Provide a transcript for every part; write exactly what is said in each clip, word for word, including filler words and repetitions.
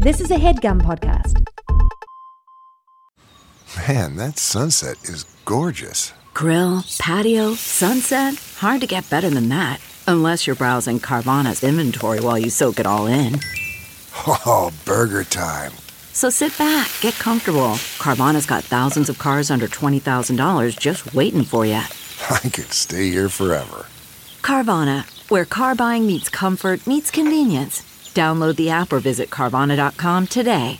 This is a HeadGum podcast. Man, that sunset is gorgeous. Grill, patio, sunset. Hard to get better than that. Unless you're browsing Carvana's inventory while you soak it all in. Oh, burger time. So sit back, get comfortable. Carvana's got thousands of cars under twenty thousand dollars just waiting for you. I could stay here forever. Carvana, where car buying meets comfort meets convenience. Download the app or visit Carvana dot com today.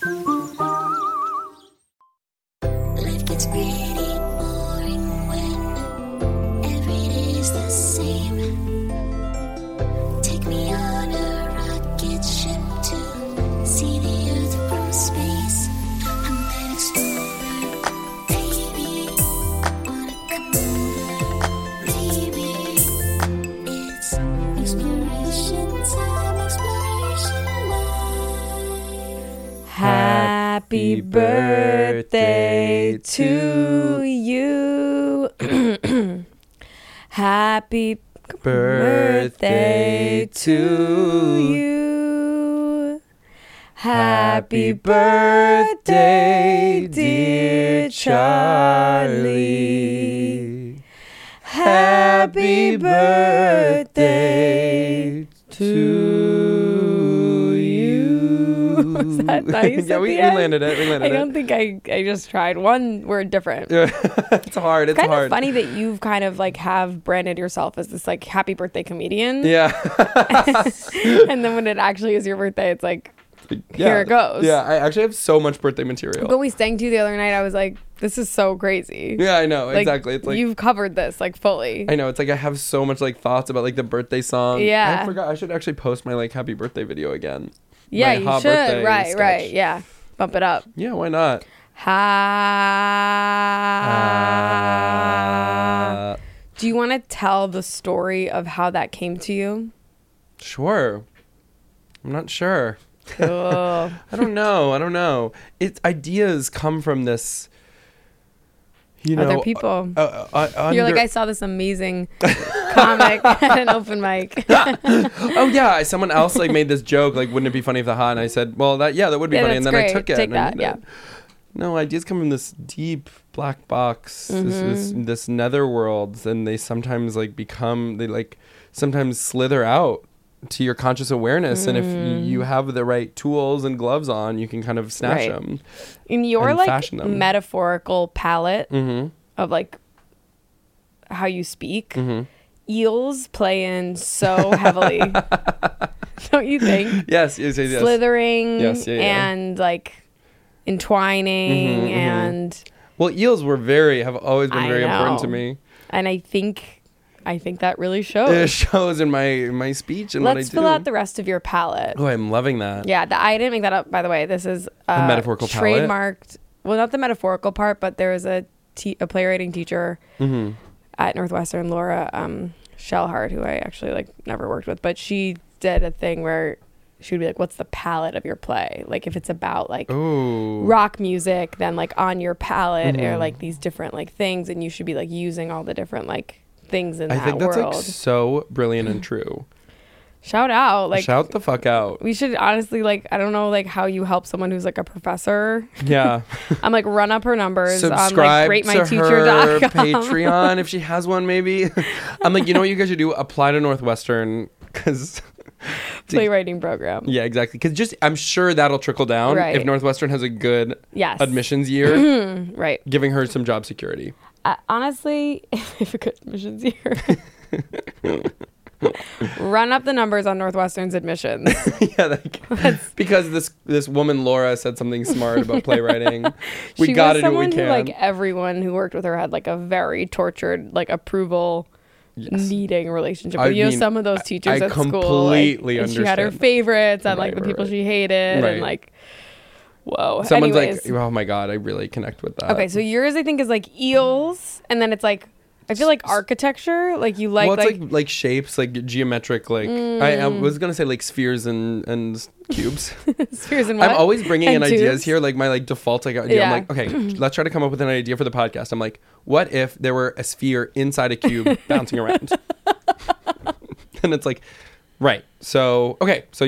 Life gets pretty boring when every day's the same. Take me on a rocket ship to see the earth from space. I'm an explorer, baby. Wanna come over, baby. It's exploration time, exploration life. Happy birthday to you. Happy birthday to you. Happy birthday, dear Charlie. Happy birthday to you. Was that nice? Yeah, at we, the we end? landed it. We landed I it. don't think I, I just tried. One word different. It's hard. It's Kind hard. of funny that you've kind of like have branded yourself as this like happy birthday comedian. Yeah. And then when it actually is your birthday, it's like, yeah. here it goes. Yeah, I actually have so much birthday material. When we sang to you the other night, I was like, this is so crazy. Yeah, I know. Like, exactly. It's like you've covered this like fully. I know. It's like I have so much like thoughts about like the birthday song. Yeah. I forgot. I should actually post my like happy birthday video again. Yeah, My you hot should. birthday Right, sketch. right. Yeah. Bump it up. Yeah, why not? Ha. Uh, Do you want to tell the story of how that came to you? sure. I'm not sure. Cool. I don't know. I don't know. It's ideas come from this. You know, Other people. Uh, uh, uh, You're like, under- I saw this amazing comic at an open mic. oh yeah, someone else like made this joke. Like, wouldn't it be funny if the hot? And I said, well, that yeah, that would be Yeah, funny. And that's then I great. took it. Take and I that, did yeah. it. No, ideas come from this deep black box, this, Mm-hmm. this this nether worlds, and they sometimes like become they like sometimes slither out to your conscious awareness. And if y- you have the right tools and gloves on, you can kind of snatch Mm. Right. them. In your And like fashion them. metaphorical palette Mm-hmm. of like how you speak, Mm-hmm. eels play in so heavily. Don't you think? Yes, yes, yes, yes. Slithering Yes, yeah, yeah. and like entwining Mhm, mhm. and Well, eels were very have always been I very important to know. me. and I think I think that really shows. It shows in my in my speech and Let's what I do. fill out the rest of your palette. Oh, I'm loving that. Yeah, the, I didn't make that up, by the way. This is uh, metaphorical palette? trademarked. Well, not the metaphorical part, but there was a te- a playwriting teacher Mm-hmm. at Northwestern, Laura um, Shellhart, who I actually like never worked with, but she did a thing where she would be like, "What's the palette of your play? Like, if it's about like Ooh. rock music, then like on your palette Mm-hmm. are like these different like things, and you should be like using all the different like things in I that think that's world." like so brilliant and true. Shout out, like Shout the fuck out. we should honestly like I don't know like how you help someone who's like a professor. Yeah. I'm like run up her numbers on like Subscribe rate my to teacher her dot com. Patreon if she has one, maybe. I'm like, you know what you guys should do? Apply to Northwestern because. Playwriting program. Yeah, exactly. Because just I'm sure that'll trickle down Right. if Northwestern has a good Yes. admissions year, Right. giving her some job security. Uh, honestly, if a good admissions year. Run up the numbers on Northwestern's admissions. Yeah, like, because this this woman Laura said something smart about playwriting. We She got was to do what we someone who, can. like, everyone who worked with her had like a very tortured, like, approval Yes. needing relationship. I But you know, mean, some of those I- teachers I at school, like, completely and she had her understand. favorites and like Right, the right, people right. she hated, Right. and like, whoa. Someone's Anyways. like, oh my god, I really connect with that. Okay, so yours I think is like eels, and then it's like I feel like architecture, like you like well, it's like, like, like shapes, like geometric, like I, I was gonna say like spheres and and cubes. spheres and what? I'm always bringing And in ideas tubes? here, like my like default like idea. Yeah. I'm like, okay, let's try to come up with an idea for the podcast. I'm like, what if there were a sphere inside a cube bouncing around? And it's like, right. So okay, so yeah,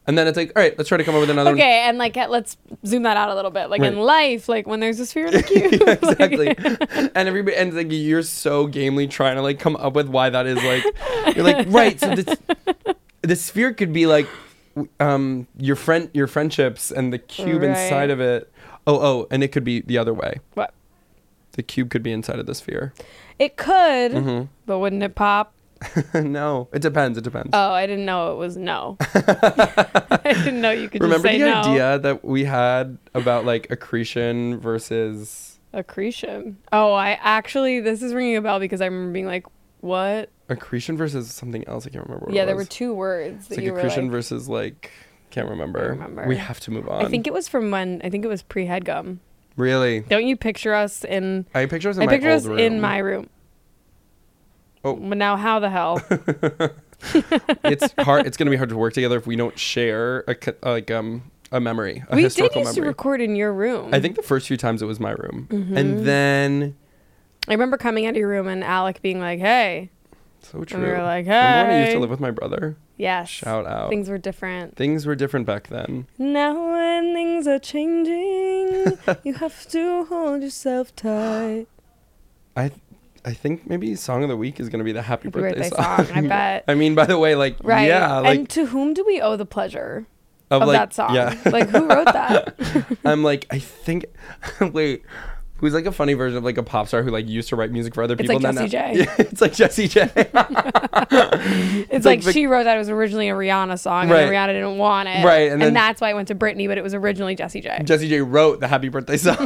And then it's like, all right, let's try to come up with another. Okay, and like let's zoom that out a little bit. Like in Right. life, like when there's a sphere in a cube. Yeah, exactly. Like- and everybody, and like you're so gamely trying to like come up with why that is. Like, you're like, right. So this, the sphere could be like, um, your friend, your friendships, and the cube Right. inside of it. Oh, oh, and it could be the other way. What? The cube could be inside of the sphere. It could, Mm-hmm. but wouldn't it pop? No, it depends. It depends. Oh, I didn't know it was no. I didn't know you could Remember just say the no. idea that we had about like accretion versus Accretion. Oh, I actually, this is ringing a bell because I remember being like, what? accretion versus something else? I can't remember. What Yeah, it there were was. two words It's that like you were accretion like, versus like can't remember. remember. We have to move on. I think it was from when, I think it was pre-headgum. really. Don't you picture us in, I picture us in I my picture old us room. in my room. Oh. But now how the hell? It's hard. It's gonna be hard to work together if we don't share a co- like um a memory. A We did historical used to memory. record in your room. I think the first few times it was my room, Mm-hmm. and then I remember coming out of your room and Alec being like, hey. so true. we were like, Remember when I used to "Hey." live with my brother? Yes. Shout out. Things were different. Things were different back then. Now when things are changing, you have to hold yourself tight. I I think maybe song of the week is gonna be the happy, Happy birthday, birthday song. song, I bet. I mean, by the way, like Right. yeah, like and to whom do we owe the pleasure of, of like that song? yeah. Like who wrote that? I'm like I think wait. Who's like a funny version of like a pop star who like used to write music for other It's people? like and then Jessie now- J. Yeah, it's like Jessie J. It's like like, Vic- she wrote that it was originally a Rihanna song Right. and Rihanna didn't want it. Right, and And, then- that's why it went to Britney, but it was originally Jessie J. Jessie J wrote the happy birthday song.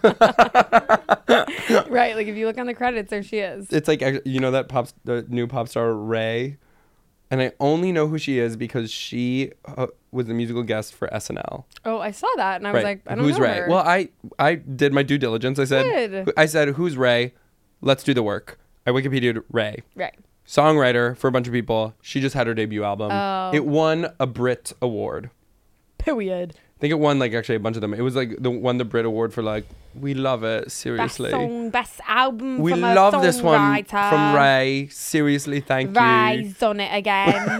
Right. Like if you look on the credits, there she is. It's like act- you know that pop the new pop star Ray, and I only know who she is because she uh, was a musical guest for S N L. Oh, I saw that and I was like, I don't who's know Ray? her. Well, I I did my due diligence. I said Good. I said who's Ray? Let's do the work. I Wikipedia'd Ray. Right. Songwriter for a bunch of people. She just had her debut album. Oh. It won a Brit Award. Period. I think it won like actually a bunch of them. It was like the won the Brit Award for like we love it Best seriously. song, best album We from a love this one songwriter. from Ray. Seriously, thank you. Rise on it again.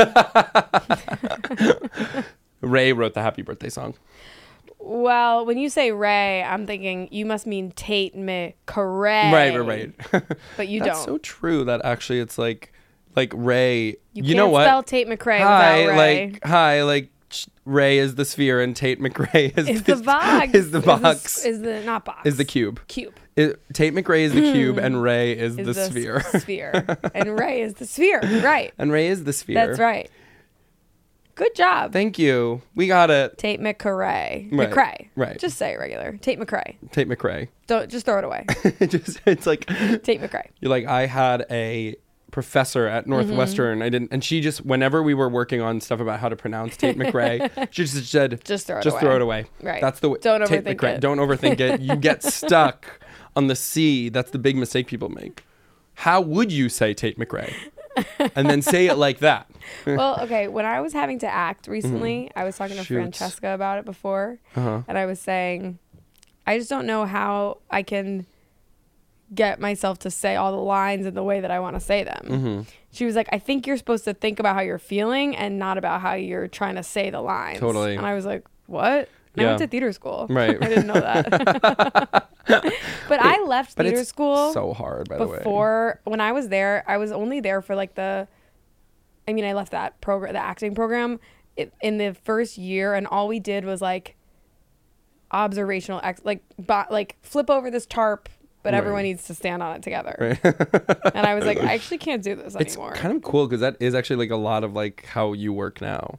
Ray wrote the happy birthday song. Well, when you say Ray, I'm thinking you must mean Tate McRae. Right, right, right. But you That's don't. so true that actually it's like like Ray. you You, can't know what? spell Tate McRae hi, without Ray. like hi, like ch- Ray is the sphere and Tate McRae is, is the box. Is the box. Is the, is the not box. Is the cube. Cube. It, Tate McRae is the cube and Ray is, Is the, the sphere. s- sphere. And Ray is the sphere. Right. And Ray is the sphere. That's right. Good job. Thank you. We got it. Tate McRae. Right, McRae. right. Just say it regular. Tate McRae. Tate McRae. Don't just throw it away. It just it's like Tate McRae. you're like I had a professor at Northwestern. Mm-hmm. I didn't, and she just whenever we were working on stuff about how to pronounce Tate McRae, she just said, Just throw it just away. throw it away. Right. That's the way. Don't Tate overthink McRae. it. Don't overthink it. You get stuck on the C. That's the big mistake people make. How would you say Tate McRae? And then say it like that. Well, okay. When I was having to act recently, I was talking to Shoot. Francesca about it before, Uh-huh. and I was saying, I just don't know how I can get myself to say all the lines in the way that I want to say them. Mm-hmm. She was like, I think you're supposed to think about how you're feeling and not about how you're trying to say the lines. Totally. And I was like, what? And I Yeah. went to theater school. Right. I didn't know that. But I left But theater it's school so hard, by the way. before when I was there. I was only there for like the I mean, I left that program, the acting program, it, in the first year, and all we did was like observational, ex- like bo- like flip over this tarp, but Right. everyone needs to stand on it together. Right. And I was like, I actually can't do this It's anymore kind of cool because that is actually like a lot of like how you work now.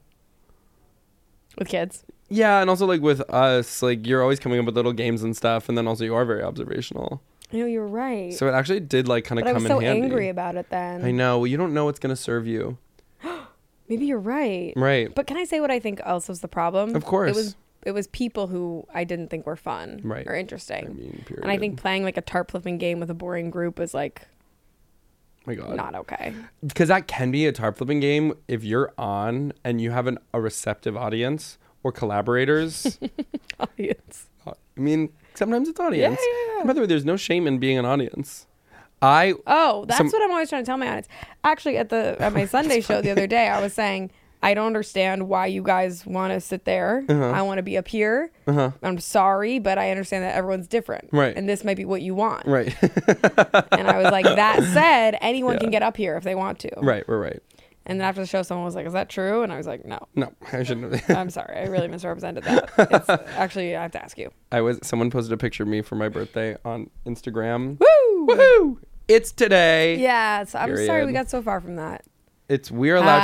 with kids. Yeah, and also like with us, like you're always coming up with little games and stuff, and then also you are very observational. I know you're right, So it actually did like kind of but I come was so in handy. angry about it then. I know. Well, you don't know what's gonna serve you. Maybe you're right. Right. But can I say what I think else was the problem? Of course. It was it was people who I didn't think were fun Right. or interesting. I mean, period. And I think playing like a tarp flipping game with a boring group is like my God. not okay. Because that can be a tarp flipping game if you're on and you have an, a receptive audience or collaborators. Audience. I mean, sometimes it's audience. Yeah, yeah, yeah. And by the way, there's no shame in being an audience. I Oh, that's Some- what I'm always trying to tell my audience. Actually, at the at my Sunday show the other day, I was saying I don't understand why you guys want to sit there. Uh-huh. I want to be up here. Uh-huh. I'm sorry, but I understand that everyone's different. Right. And this might be what you want. Right. And I was like, that said, anyone Yeah. can get up here if they want to. Right, we're right. And then after the show, someone was like, is that true? And I was like, no. No, I shouldn't have. I'm sorry. I really misrepresented that. It's, actually, I have to ask you. I was someone posted a picture of me for my birthday on Instagram. Woo! Woohoo! It's today. Yeah, so I'm sorry Period. we got so far from that. It's we're allowed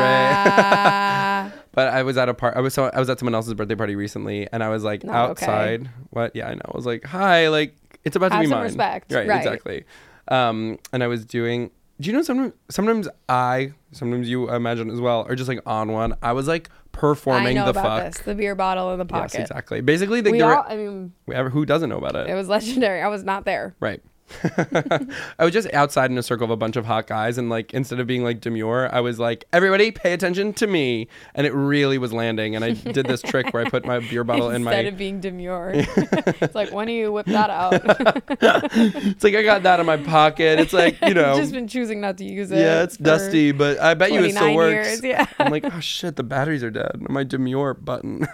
Ah. to stray. But I was at a part I was so I was at someone else's birthday party recently and I was like Not okay. outside. What? Yeah, I know. I was like, "Hi, like it's about to Have be some mine." respect. Right, Right. exactly. Um and I was doing do you know sometimes sometimes I sometimes you imagine as well are just like on one. I was like performing I know the about fuck. this. The beer bottle in the pocket. Yes, exactly. Basically, they We they were- all, I mean, whoever- who doesn't know about it? it was legendary. I was not there. Right. I was just outside in a circle of a bunch of hot guys and like instead of being like demure, I was like, everybody pay attention to me. And it really was landing. And I did this trick where I put my beer bottle in my Instead of being demure. It's like, when do you whip that out? It's like I got that in my pocket. It's like, you know. You've just been choosing not to use it. Yeah, it's for dusty, but I bet you it still twenty-nine works. years, yeah. I'm like, oh shit, the batteries are dead. My demure button.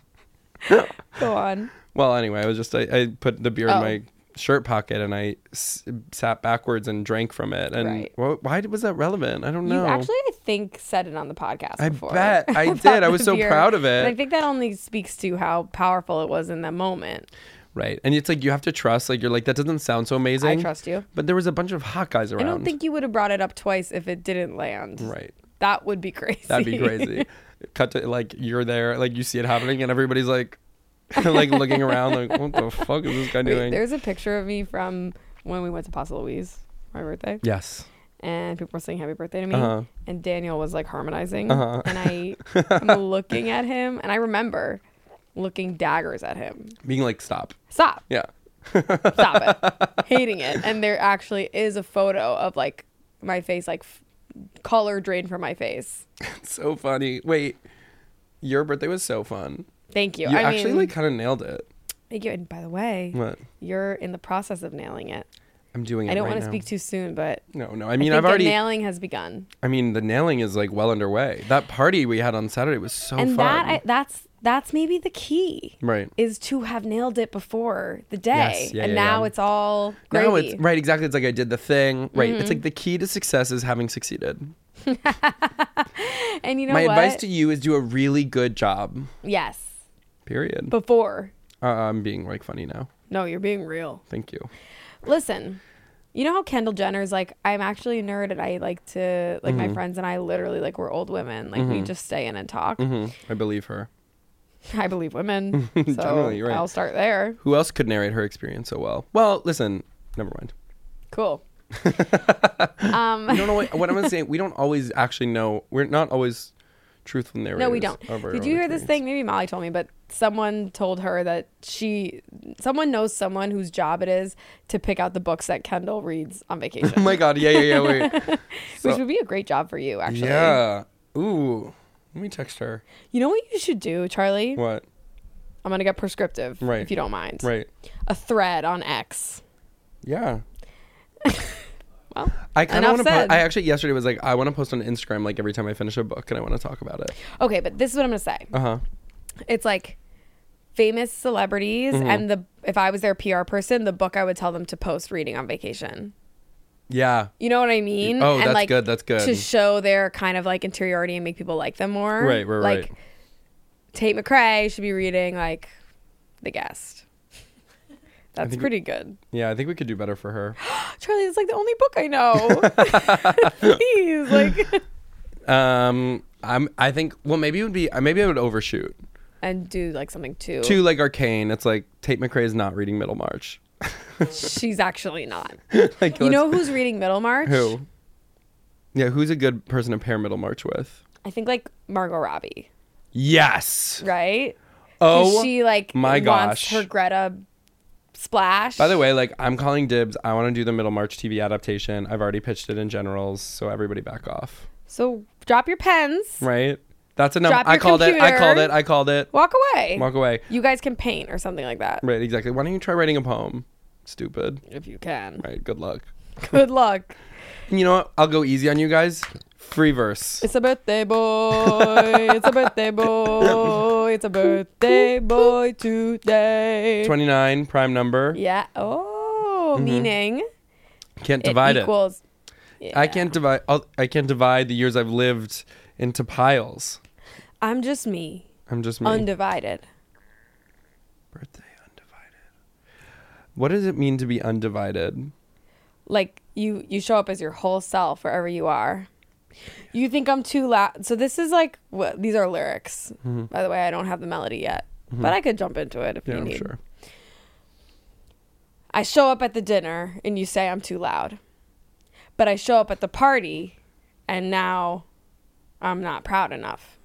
Go on. Well, anyway, I was just I, I put the beer Oh. in my shirt pocket and I s- sat backwards and drank from it. And Right. wh- why was that relevant? I don't know. You actually, I think, said it on the podcast I before. bet I about did. I was the so beer. proud of And I it. think that only speaks to how powerful it was in that moment. Right. And it's like you have to trust. Like you're like that doesn't sound so amazing. I trust you. But there was a bunch of hot guys around. I don't think you would have brought it up twice if it didn't land. Right. That would be crazy. That'd be crazy. Cut to like you're there, like you see it happening, and everybody's like, like looking around, like what the fuck is this guy Wait, doing? there's a picture of me from when we went to Paso Luis, my birthday. Yes. And people were saying happy birthday to me. Uh-huh. And Daniel was like harmonizing. Uh-huh. And I am looking at him. And I remember looking daggers at him. Being like, stop. Stop. Yeah. Stop it. Hating it. And there actually is a photo of like my face, like f- color drained from my face. So funny. Wait, your birthday was so fun. Thank you. You I actually mean, like kind of nailed it. thank you. And by the way, What? you're in the process of nailing it. I'm doing it. I don't right want to now. speak too soon, but No, no. I I mean, think I've already. the nailing has begun. I mean, the nailing is like well underway. That party we had on Saturday was so and Oh, fun. that I, that's that's maybe the key. Right. Is to have nailed it before the day. Yes, yeah, and yeah, now yeah. it's all gravy. Now it's right, exactly. It's like I did the thing. Right. Mm-hmm. It's like the key to success is having succeeded. And you know My what? advice to you is do a really good job. Yes. Period. Before. Uh, I'm being like funny now. No, you're being real. Thank you. Listen, you know how Kendall Jenner's like, I'm actually a nerd and I like to, like Mm-hmm. my friends and I literally, like we're old women. Like we just stay in and talk. hmm I believe her. I believe women. So Generally, you're right. I'll start there. Who else could narrate her experience so well? Well, listen, never mind. Cool. um, We don't know what, what I'm saying. We don't always actually know. We're not always truthful narrators. No, we don't. of our Did own you hear this experience. thing? Maybe Molly told me, but someone told her that she, someone knows someone whose job it is to pick out the books that Kendall reads on vacation. Oh my god! Yeah, yeah, yeah. Wait. Which So- would be a great job for you, actually. Yeah. Ooh. Let me text her. You know what you should do, Charlie? What? I'm going to get prescriptive, Right. if you don't mind. Right. A thread on X. Yeah. Well, I kind of enough want to. Po- said. I actually yesterday was like, I want to post on Instagram like every time I finish a book, and I want to talk about it. okay, but this is what I'm going to say. Uh huh. It's like famous celebrities, Mm-hmm. and the if I was their P R person, the book I would tell them to post reading on vacation. Yeah. You know what I mean? Oh, and that's like, good, that's good. To show their kind of like interiority and make people like them more. Right, right, like, right. Tate McRae should be reading like The Guest. That's think- pretty good. Yeah. I think we could do better for her. Charlie, it's like the only book I know. Please, like, Um. I'm. I think. Well, maybe it would be. Maybe I would overshoot. and do like something too. Too like arcane. It's like Tate McRae is not reading Middlemarch. She's actually not. Like, You know let's- who's reading Middlemarch? who? Yeah. Who's a good person to pair Middlemarch with? I think like Margot Robbie, Yes. right? 'Cause Oh. she like my wants gosh. her Greta splash. By the way, like I'm calling dibs. I want to do the Middlemarch T V adaptation. I've already pitched it in generals, so everybody back off. So drop your pens. Right? That's enough. Drop I your called it. I computer. called it. I called it. Walk away. Walk away. You guys can paint or something like that. Right, exactly. Why don't you try writing a poem? Stupid. If you can. Right, good luck. Good luck. And you know what? I'll go easy on you guys. Free verse. It's a birthday boy. It's a birthday boy. It's a birthday boy today. twenty-nine, prime number. Yeah. Oh, Mhm. meaning Can't it divide it. equals. I Yeah. can't divide. I'll, I can't divide the years I've lived into piles. I'm just me. I'm just me. Undivided. Birthday undivided. What does it mean to be undivided? Like you, you show up as your whole self wherever you are. You think I'm too loud. So this is like what these are lyrics. Mm-hmm. By the way, I don't have the melody yet, but I could jump into it if Yeah, you I'm need. sure. I show up at the dinner and you say I'm too loud. But I show up at the party and now I'm not proud enough.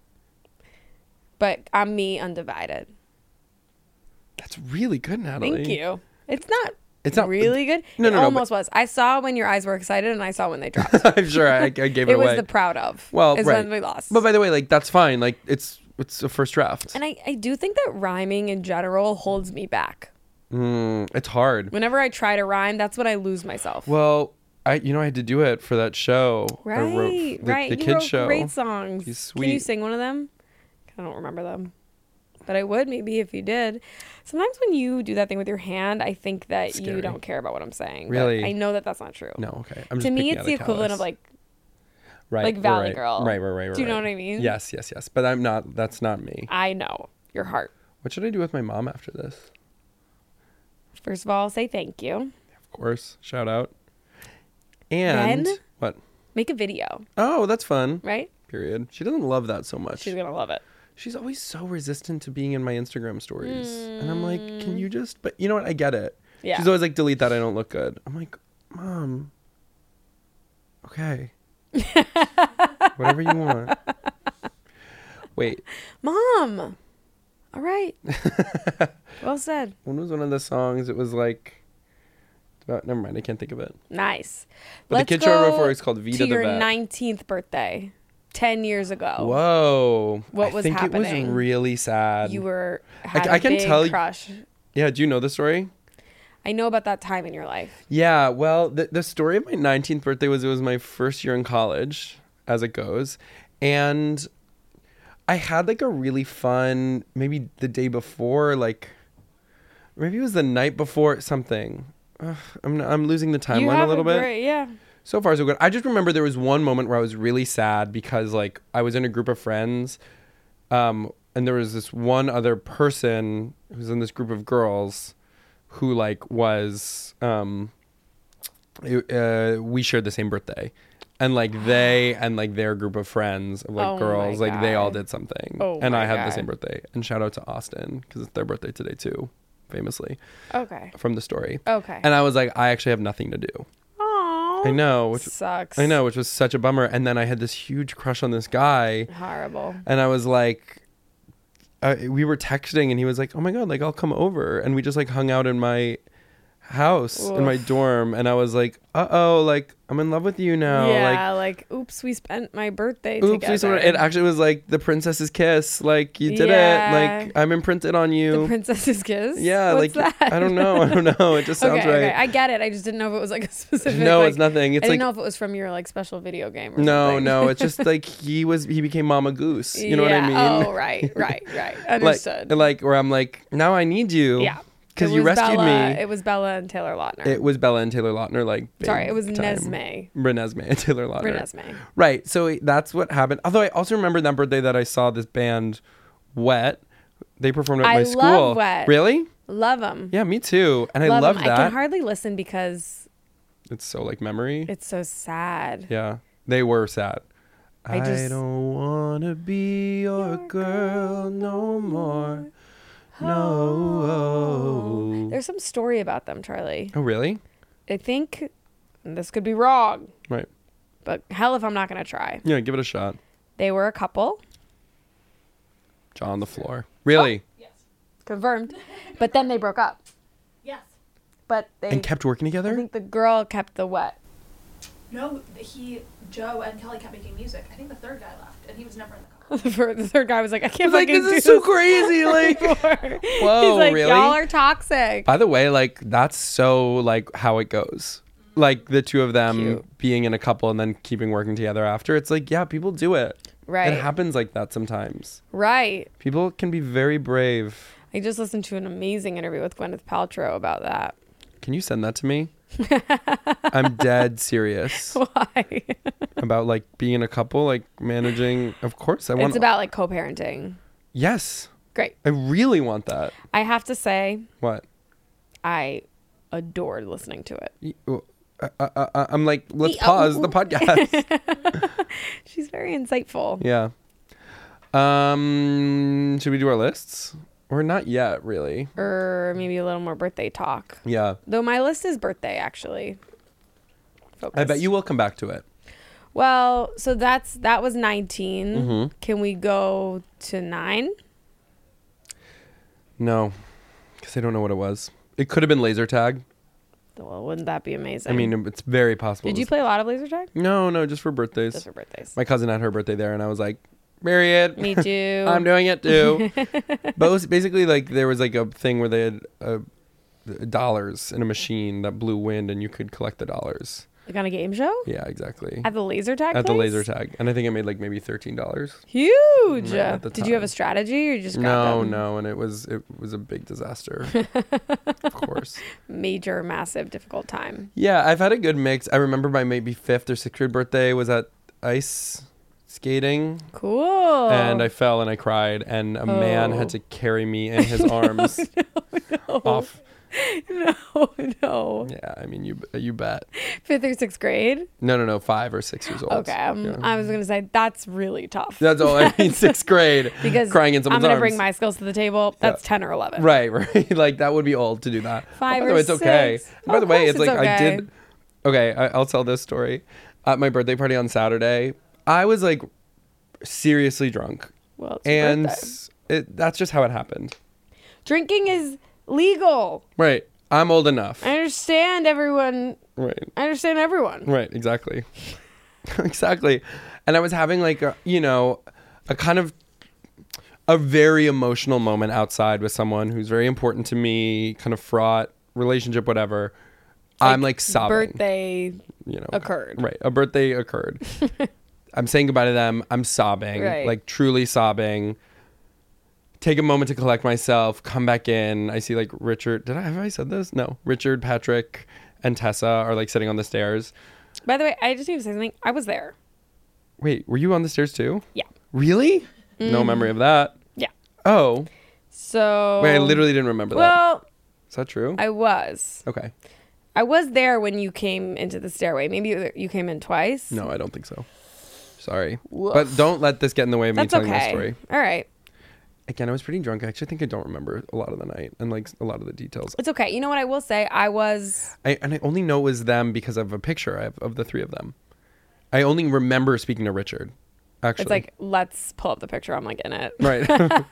But I'm me undivided. That's really good, Natalie. Thank you. It's not It's not really good. No, it no, no, almost was. I saw when your eyes were excited and I saw when they dropped. I'm sure I, I gave it, it was away. the proud of. Well, is right. when we lost. But by the way, like that's fine. Like it's it's a first draft. And I, I do think that rhyming in general holds me back. Mm, it's hard. Whenever I try to rhyme, that's when I lose myself. Well, I you know I had to do it for that show. I right, wrote f- the, right. The you kids wrote show. great songs. He's Can you sweet. sing one of them? I don't remember them. But I would maybe if you did. Sometimes when you do that thing with your hand, I think that Scary. you don't care about what I'm saying. but Really? I know that that's not true. No, okay. I'm just To me, picking it's out the the equivalent callus. of like, right, like right, Valley right. Girl. Right, right, right, right. Do you know right. what I mean? Yes, yes, yes. But I'm not. That's not me. I know your heart. What should I do with my mom after this? First of all, say thank you. Of course, shout out. And Then? what? Make a video, Oh, that's fun. right? Period. She doesn't love that so much. She's gonna love it. She's always so resistant to being in my Instagram stories. And I'm like, can you just, but you know what? I get it. Yeah. She's always like, delete that. I don't look good. I'm like, Mom, okay. Whatever you want. Wait, Mom. All right. Well said. when was one of the songs? It was like, about, never mind. I can't think of it. Nice. But Let's the kid show I wrote go for is called Vita to the your Vet. nineteenth birthday, ten years ago. Whoa. What I was think it was happening? really sad. You were had I a can big tell you- crush. Yeah, do you know the story? I know about that time in your life. Yeah, well, the the story of my nineteenth birthday was it was my first year in college, as it goes, and I had like a really fun, maybe the day before, like maybe it was the night before something. Ugh, I'm I'm losing the you timeline have a little bit. Great, yeah. So far, so good. I just remember there was one moment where I was really sad because like I was in a group of friends, um, and there was this one other person who was in this group of girls who like was um uh, we shared the same birthday, and like they and like their group of friends of like Oh my girls, like they all God. did something, Oh and my I had the God. same birthday. And shout out to Austin because it's their birthday today too, famously Okay. from the story. Okay. And I was like, I actually have nothing to do. Aww. I know, which Sucks. I know, which was such a bummer. And then I had this huge crush on this guy, Horrible. and I was like, uh, we were texting, and he was like, "Oh my god, like I'll come over," and we just like hung out in my house in my Oof. dorm, and I was like, "Uh oh, like I'm in love with you now." yeah, like, oops, we spent my birthday Like, oops, together. we sort of- it actually was like the princess's kiss. Like you did Yeah. it. Like I'm imprinted on you. The princess's kiss? yeah, What's like that? I don't know, I don't know. It just sounds okay, right. okay, I get it. I just didn't know if it was like a specific. no, like, it's nothing. It's I like didn't know if it was from your like special video game or no, something. no. It's just like he was. He became Mama Goose. You know Yeah. what I mean? Oh, right, right, right. like, Understood. like where I'm like, now I need you. yeah. Because It you was rescued Bella, me. It was Bella and Taylor Lautner. It was Bella and Taylor Lautner. Like big Sorry, it was time. Nesme. Renesmee and Taylor Lautner. Renesmee. Right. So that's what happened. Although I also remember that birthday that I saw this band, Wet. They performed at I my love school. Wet. Really? Love them. Yeah, me too. And I love love 'em. that. I can hardly listen because It's so like memory. it's so sad. Yeah, they were sad. I just- don't wanna be your girl no more. No. There's some story about them, Charlie. Oh, really? I think and this could be wrong, Right. but hell if I'm not going to try. Yeah, give it a shot. They were a couple, Jaw on the floor. Really? confirmed, but then they broke up. Yes. But they And kept working I together? think the girl kept the wet. No, he, Joe and Kelly kept making music. I think the third guy left, and he was never in the couple. For the third guy was like, I can't Like, fucking this do is so crazy. Like, anymore. whoa, He's like, really? y'all are toxic. By the way, like, that's so, like, how it goes. like the two of them Cute. being in a couple and then keeping working together after. It's like, yeah, people do it. Right. It happens like that sometimes. Right. People can be very brave. I just listened to an amazing interview with Gwyneth Paltrow about that. Can you send that to me? I'm dead serious Why? about like being in a couple, like managing. Of course, I want. It's about like co-parenting. Yes, Great. I really want that. I have to say, What? I adored listening to it. Y- uh, uh, uh, uh, I'm like, let's Yeah. pause the podcast. She's very insightful. Yeah. Um, should we do our lists? Or not yet, really. Or maybe a little more birthday talk. Yeah. Though my list is birthday, actually. Focused. I bet you will come back to it. Well, so that's that was nineteen. Mhm. Can we go to nine? No, because I don't know what it was. It could have been laser tag. Well, wouldn't that be amazing? I mean, it's very possible. did it you was- play a lot of laser tag? No, no, just for birthdays. Just for birthdays. My cousin had her birthday there, and I was like, "Period." Me too. I'm doing it too. But it was basically like there was like a thing where they had uh, dollars in a machine that blew wind, and you could collect the dollars. Like on a game show? Yeah, exactly. At the laser tag At the place? laser tag, and I think I made like maybe thirteen dollars. Huge. Right, at the Did you have time. a strategy or you just grabbed No, them? no, and it was it was a big disaster. Of course. Major, massive, difficult time. Yeah, I've had a good mix. I remember my maybe fifth or sixth grade birthday was at ice skating, Cool. and I fell and I cried, and a man Oh. had to carry me in his arms off. No, no. Yeah, I mean you you bet. Fifth or sixth grade? No, no, no, five or six years old. Okay. Um, Yeah. I was going to say that's really tough. That's all I mean. Sixth grade, because crying in I'm someone's gonna arms. bring my skills to the table. That's ten or eleven. Right, right. Like that would be old to do that. Five By the or way, it's okay. six. By the Of way, course it's like it's I okay. did. Okay, I, I'll tell this story. At my birthday party on Saturday, I was like seriously drunk, Well, it's your and birthday. it, that's just how it happened. Drinking is legal. Right. I'm old enough. I understand everyone. Right. I understand everyone. Right. Exactly. Exactly. And I was having like a, you know, a kind of a very emotional moment outside with someone who's very important to me, kind of fraught relationship, whatever. I'm like sobbing. Birthday You know, occurred. Right. A birthday occurred. I'm saying goodbye to them. I'm sobbing, Right. like truly sobbing. Take a moment to collect myself, come back in. I see like Richard. Did I have I said this? No. Richard, Patrick, and Tessa are like sitting on the stairs. By the way, I just need to say something. I was there. Wait, were you on the stairs too? Yeah. Really? No memory of that. Yeah. Oh. So. Wait, I literally didn't remember that. Well, Is that true? I was. Okay. I was there when you came into the stairway. Maybe you- you came in twice. No, I don't think so. Sorry. Woof. But don't let this get in the way of me That's telling okay. my story. All right. Again, I was pretty drunk. I actually think I don't remember a lot of the night and like a lot of the details. It's okay. You know what I will say? I was. I, and I only know it was them because of a picture I have of the three of them. I only remember speaking to Richard. Actually, It's like, let's pull up the picture. I'm like in it. right.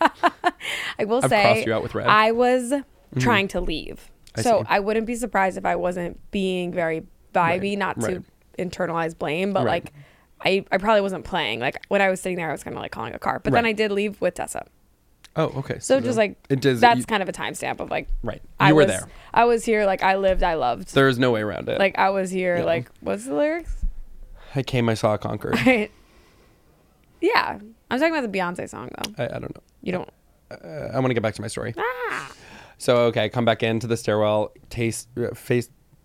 I will I've say. crossed you out with red. Mm-hmm. I was trying to leave. I so see. I wouldn't be surprised if I wasn't being very vibey, Right, not to right. internalize blame, but Right. like I, I probably wasn't playing. Like when I was sitting there, I was kind of like calling a car. But then Right. I did leave with Tessa. oh, okay. So just like it does. that's you- kind of a timestamp of like right. You I were was, there. I was here. Like I lived. I loved. There's no way around it. Like I was here. Yeah. Like what's the lyrics? I came, I saw, I conquered. Right. Yeah, I'm talking about the Beyonce song though. I, I don't know. You don't. Uh, I want to get back to my story. Ah. So okay, come back into the stairwell. Taste uh, face.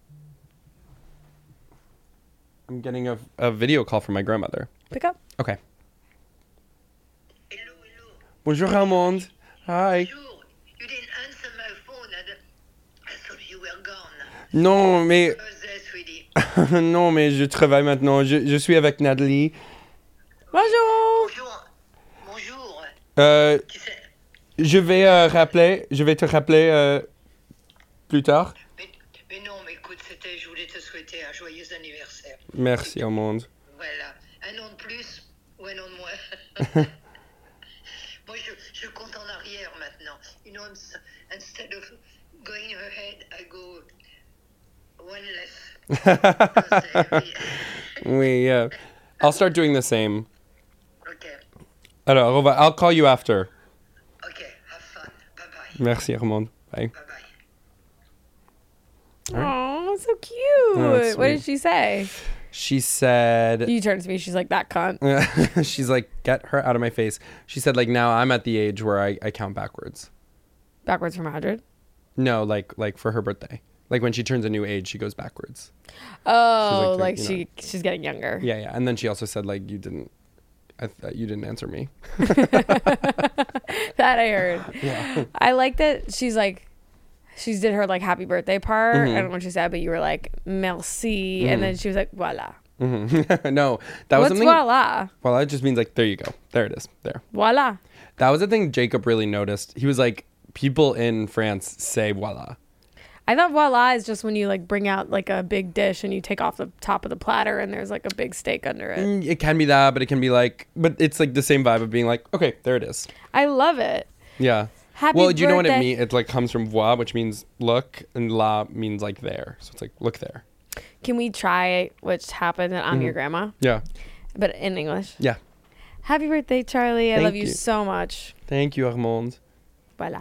I'm getting a, a video call from my grandmother. Pick up. Okay. Hello, hello. Bonjour, Armand. Hi. Bonjour. You didn't answer my phone. and I thought you were gone. Non, mais How's that, sweetie? non, mais je travaille maintenant. Je, je suis avec Nathalie. Bonjour. Bonjour. Bonjour. Euh, Qui c'est? je vais euh, rappeler. Je vais te rappeler euh, plus tard. mais, mais non, mais écoute, c'était, je voulais te souhaiter un joyeux anniversaire. Merci, Armand. Voilà. Un an de plus ou un an de moins. Moi, je, je compte en arrière maintenant. You know, ins- instead of going ahead, I go one less. Because, uh, Oui, yeah. I'll start doing the same. okay. Alors, on va, I'll call you after. Okay. Have fun. Bye bye. Merci, Armand. Bye. Bye bye. Oh, Oh, so cute. Oh, that's What did sweet. she say? She said, You turned to me. She's like, that cunt. she's like, get her out of my face. She said, like, now I'm at the age where I, I count backwards. Backwards from one hundred? No, like like for her birthday. Like when she turns a new age, she goes backwards. Oh, like, like, you she she's getting younger. Yeah, yeah. And then she also said, like, you didn't, I th- you didn't answer me. That I heard. Yeah. I like that she's like, she did her like happy birthday part. Mhm. I don't know what she said, but you were like, merci. Mhm. And then she was like, voila. Mhm. No, that was What's something. voila? Well, it just means like, there you go. There it is. There. Voila. That was the thing Jacob really noticed. He was like, people in France say voila. I thought voila is just when you like bring out like a big dish and you take off the top of the platter and there's like a big steak under it. Mm, It can be that, but it can be like, but it's like the same vibe of being like, okay, there it is. I love it. Yeah. Happy well, do you know what it birthday. means? It like comes from voir, which means look, and la means like there. So it's like, look there. Can we try which happened at I'm Your Grandma? Yeah. But in English. Yeah. Happy birthday, Charlie. I Thank love you you. so much. Thank you, Armand. Voila.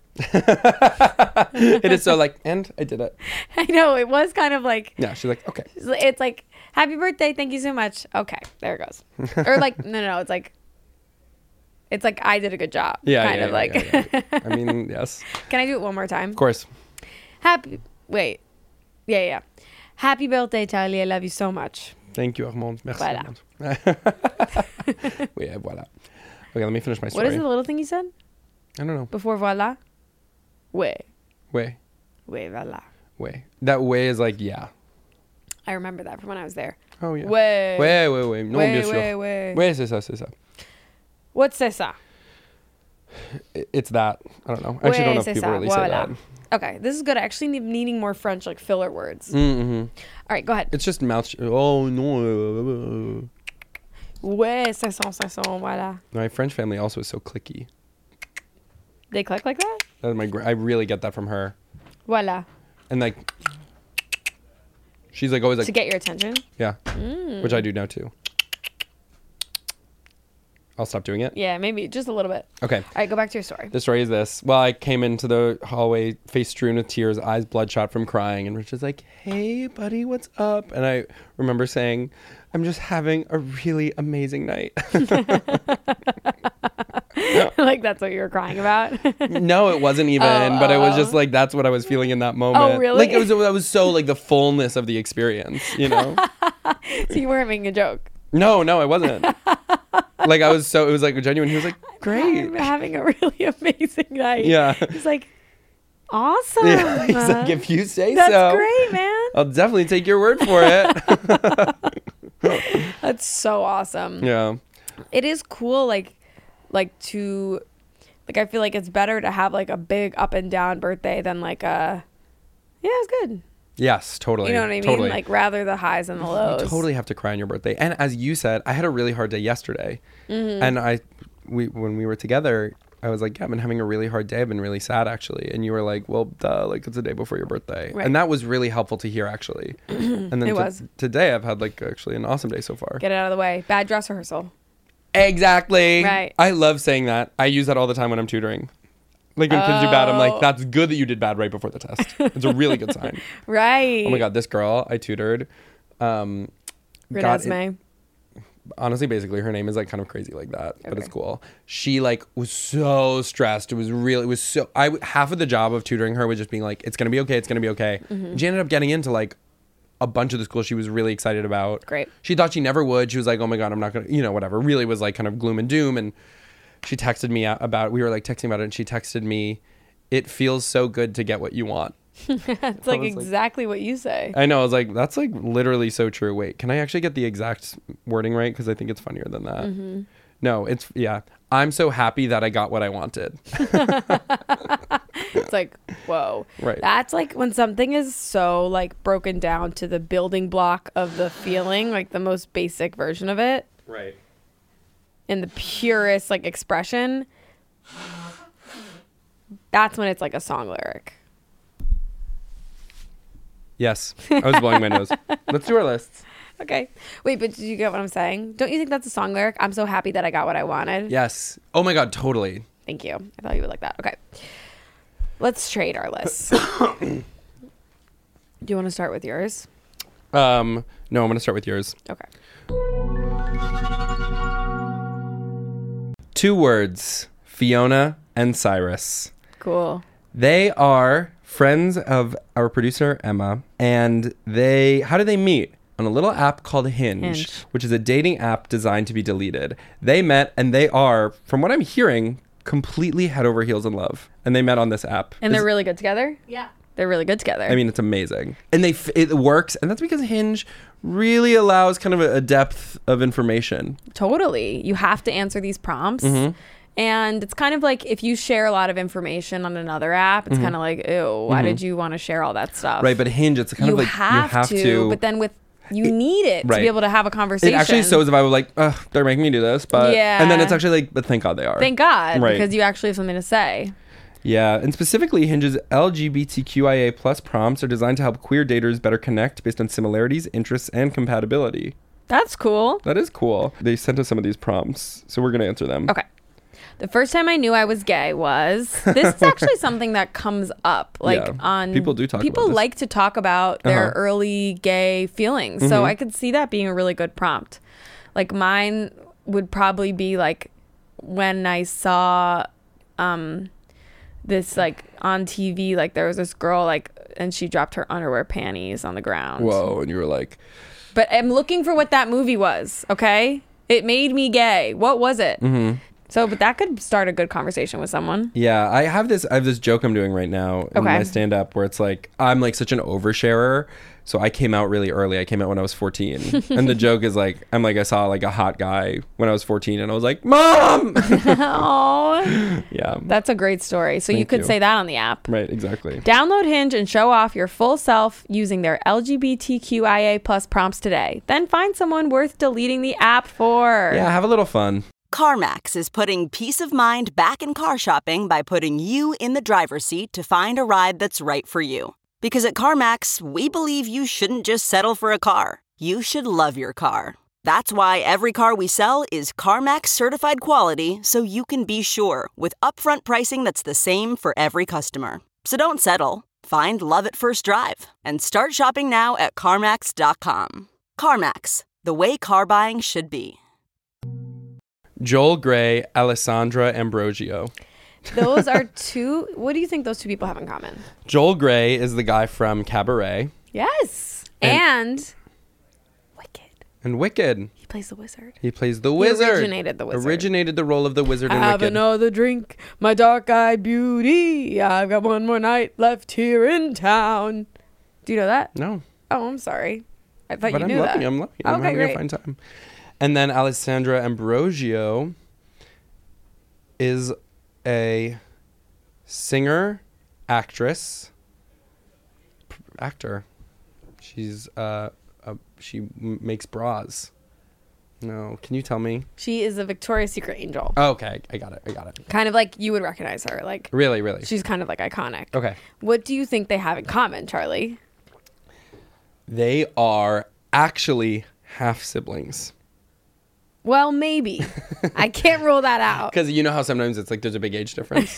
It is so like, and I did it. I know. It was kind of like, Yeah. She's like, okay. it's like, happy birthday. Thank you so much. Okay. There it goes. Or like, no, no, no. It's like, it's like I did a good job. Yeah. Kind yeah, of yeah, like, yeah, yeah. I mean, yes. Can I do it one more time? Of course. Happy, wait. Yeah, yeah. Happy birthday, Charlie. I love you so much. Thank you, Armand. Merci, Voilà. Armand. Oui, voilà. Okay, let me finish my What story. is the little thing you said I don't know. before voila? Way. Way. Way, voila. Way. That way is like, yeah. I remember that from when I was there. Oh, yeah. Way. Ouais, ouais, ouais. Non, way, bien sûr. way, way. Ouais, c'est ça, c'est ça. What's ça? I- It's that. I don't know. I actually don't know if Ouais, c'est people ça. really Voilà. say that. Okay, this is good. I actually need needing more French, like filler words. Mm-hmm. All right, go ahead. It's just mouth. Sh- oh, no. Ouais, c'est ça, c'est ça, voilà. My French family also is so clicky. They click like that? That's my. Gra- I really get that from her. Voila. And like, she's like always like, To get your attention? yeah, Mm. which I do now too. I'll stop doing it. Yeah, maybe just a little bit. Okay. All right, go back to your story. The story is this. Well, I came into the hallway, face strewn with tears, eyes bloodshot from crying, and Rich is like, hey, buddy, what's up? And I remember saying, I'm just having a really amazing night. Like that's what you were crying about? No, it wasn't even, Oh, but it was oh, just like, that's what I was feeling in that moment. really? Like, it was, it was so like the fullness of the experience, you know? So you weren't making a joke. No, no, I wasn't. Like, I was so, it was like genuine. He was like, great. I'm having a really amazing night. Yeah. He's like, awesome. Yeah, he's like, if you say That's so. great, man. I'll definitely take your word for it. That's so awesome. Yeah. It is cool, like, like to, like, I feel like it's better to have like a big up and down birthday than like a, yeah, it's good. Yes, totally. You know what I mean? Totally. Like rather the highs and the You lows. totally have to cry on your birthday. And as you said, I had a really hard day yesterday. Mm-hmm. And I, we when we were together, I was like, yeah, I've been having a really hard day. I've been really sad, actually. And you were like, well, duh, like it's the day before your birthday. Right. And that was really helpful to hear, actually. And then It to- was. today, I've had like actually an awesome day so far. Get it out of the way. Bad dress rehearsal. Exactly. Right. I love saying that. I use that all the time when I'm tutoring. Like when kids do bad, I'm Oh. like, that's good that you did bad right before the test. It's a really good sign. Right. Oh my God, this girl I tutored, um, got in- Renesmee. honestly, basically her name is like kind of crazy like that, but it's Okay. cool. She like was so stressed. It was really, it was so, I, w- half of the job of tutoring her was just being like, it's going to be okay. It's going to be okay. Mm-hmm. She ended up getting into like a bunch of the schools she was really excited about. Great. She thought she never would. She was like, oh my God, I'm not going to, you know, whatever. Really was like kind of gloom and doom. And she texted me a- about, we were like texting about it, and she texted me, it feels so good to get what you want. It's like was like- exactly what you say. I know. I was like, that's like literally so true. Wait, can I actually get the exact wording right? Because I think it's funnier than that. Mm-hmm. No, it's, yeah. I'm so happy that I got what I wanted. It's like, whoa. Right. That's like when something is so like broken down to the building block of the feeling, like the most basic version of it Right. in the purest like expression. That's when it's like a song lyric. Yes. I was blowing my nose. Let's do our lists. Okay. Wait, but did you get what I'm saying? Don't you think that's a song lyric? I'm so happy that I got what I wanted. Yes. Oh my God, totally. Thank you. I thought you would like that. Okay. Let's trade our lists. Do you want to start with yours? Um, no, I'm gonna start with yours. Okay. Two words: Fiona and Cyrus. Cool. They are friends of our producer Emma, and they how did they meet? On a little app called Hinge, Hinge, which is a dating app designed to be deleted. They met, and they are, from what I'm hearing, completely head over heels in love. And they met on this app. And they're It's- really good together? Yeah. They're really good together. I mean, it's amazing. And they f- it works, and that's because Hinge really allows kind of a, a depth of information. Totally. You have to answer these prompts. Mm-hmm. And it's kind of like if you share a lot of information on another app, it's kind of like, ew, why did you want to share all that stuff? Mm-hmm. Right, but Hinge, it's kind you of like have you have to, to. but then with you need it right. to be able to have a conversation. It actually shows if I was like, ugh, they're making me do this, but Yeah. and then it's actually like, but thank God they are. Thank God, Right. because you actually have something to say. Yeah, and specifically, Hinge's L G B T Q I A plus prompts are designed to help queer daters better connect based on similarities, interests, and compatibility. That's cool. That is cool. They sent us some of these prompts, so we're gonna answer them. Okay. The first time I knew I was gay was this is actually something that comes up like Yeah. on People do talk about people this. like to talk about their Uh-huh. early gay feelings. Mm-hmm. So I could see that being a really good prompt. Like mine would probably be like when I saw um this like on T V, like there was this girl like and she dropped her underwear panties on the ground. Whoa, and you were like, But I'm looking for what that movie was, okay? It made me gay. What was it? mm-hmm. So, but that could start a good conversation with someone. Yeah, I have this. I have this joke I'm doing right now in Okay. my stand-up where it's like I'm like such an oversharer. So I came out really early. I came out when I was fourteen, and the joke is like I'm like I saw like a hot guy when I was fourteen, and I was like, "Mom!" Oh, Yeah, that's a great story. So you Thank could you. say that on the app. right, exactly. Download Hinge and show off your full self using their L G B T Q I A plus prompts today. Then find someone worth deleting the app for. Yeah, have a little fun. CarMax is putting peace of mind back in car shopping by putting you in the driver's seat to find a ride that's right for you. Because at CarMax, we believe you shouldn't just settle for a car. You should love your car. That's why every car we sell is CarMax certified quality, so you can be sure with upfront pricing that's the same for every customer. So don't settle. Find love at first drive and start shopping now at CarMax dot com. CarMax, the way car buying should be. Joel Grey, Alessandra Ambrosio. Those are two. What do you think those two people have in common? Joel Grey is the guy from Cabaret Yes. And- And, Wicked. and Wicked. He plays the wizard. He plays the wizard. originated the wizard. Originated the role of the wizard in Have Wicked. another drink, my dark-eyed beauty. I've got one more night left here in town. Do you know that? No, Oh, I'm sorry. I thought but you I'm knew lucky. that. I'm lucky. I'm Okay, having great. a fine time. And then Alessandra Ambrosio is a singer, actress, p- actor. She's uh, uh she m- makes bras. No, can you tell me? She is a Victoria's Secret angel. Oh, okay, I got it. I got it. Kind of like you would recognize her. Like Really, really. she's kind of like iconic. Okay. What do you think they have in common, Charlie? They are actually half siblings. Well, maybe. I can't rule that out. Because you know how sometimes it's like there's a big age difference.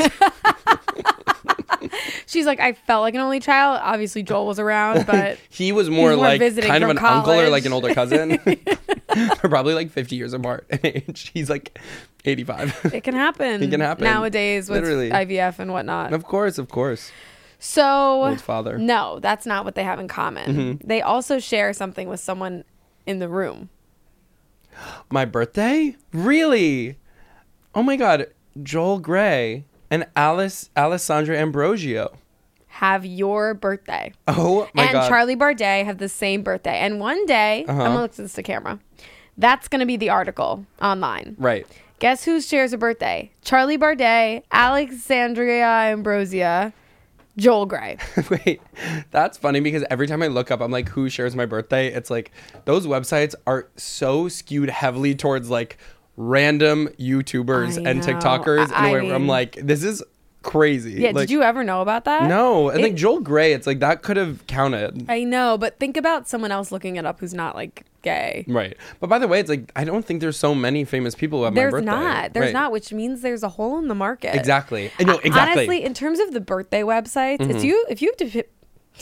She's like, I felt like an only child. Obviously, Joel was around, but He was more He's more like visiting kind of from an uncle or college. like an older cousin. They're probably like fifty years apart in age. He's like eighty-five. it can happen. It can happen. Nowadays with Literally. I V F and whatnot. Of course, of course. So, Old father. no, that's not what they have in common. Mm-hmm. They also share something with someone in the room. My birthday? Really? Oh my God. Joel Grey and Alice Alessandra Ambrosio. Have your birthday. Oh my and God. Charlie Bardet have the same birthday. And one day, Uh-huh. I'm going to look at this to camera. That's going to be the article online. Right. Guess who shares a birthday? Charlie Bardet, Alexandria Ambrosia, Joel Grey. Wait, that's funny because every time I look up, I'm like, who shares my birthday? It's like those websites are so skewed heavily towards like random YouTubers I and know. TikTokers in I a way where I'm mean- like, this is crazy. Yeah, like, did you ever know about that? No, and It- like Joel Grey, it's like that could have counted. I know, but think about someone else looking it up who's not like gay. Right. But by the way, it's like I don't think there's so many famous people who have There's my birthday. not. There's Right. not, which means there's a hole in the market. Exactly. No, exactly. Honestly, in terms of the birthday websites, Mm-hmm. it's you if you have to pi-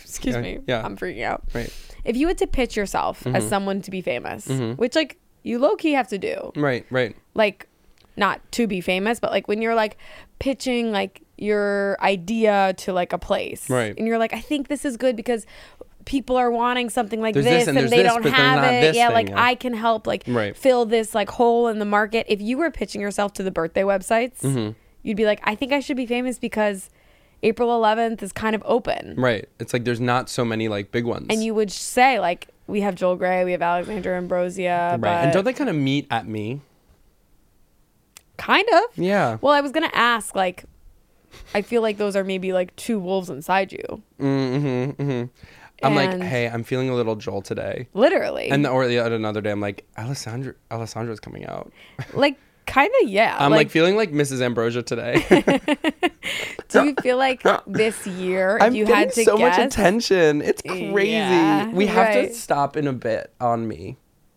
excuse Yeah, me, yeah. I'm freaking out. Right. If you had to pitch yourself as someone to be famous, which like you low key have to do, Right, right. like not to be famous, but like when you're like pitching like your idea to like a place, Right. and you're like, I think this is good because people are wanting something like There's this, this and and, there's they this, don't but there's have not it. this Yeah, thing, like yeah. I can help like Right. fill this like hole in the market. If you were pitching yourself to the birthday websites, Mm-hmm. you'd be like, I think I should be famous because April eleventh is kind of open. Right. It's like there's not so many like big ones. And you would say like, we have Joel Grey, we have Alexandra Ambrosia, right. but And don't they kind of meet at me? kind of. Yeah. Well, I was gonna ask, like, I feel like those are maybe like two wolves inside you, Mm-hmm. Mm-hmm. I'm like, And- hey, I'm feeling a little Joel today. literally. And the, or the another day, I'm like, Alessandra, Alessandra's coming out. like, kind of, yeah. I'm like, feeling like Missus Ambrosia today. do you feel like this year, if I'm you getting had to so guess, much attention. It's crazy. Yeah, we have right. to stop in a bit on me.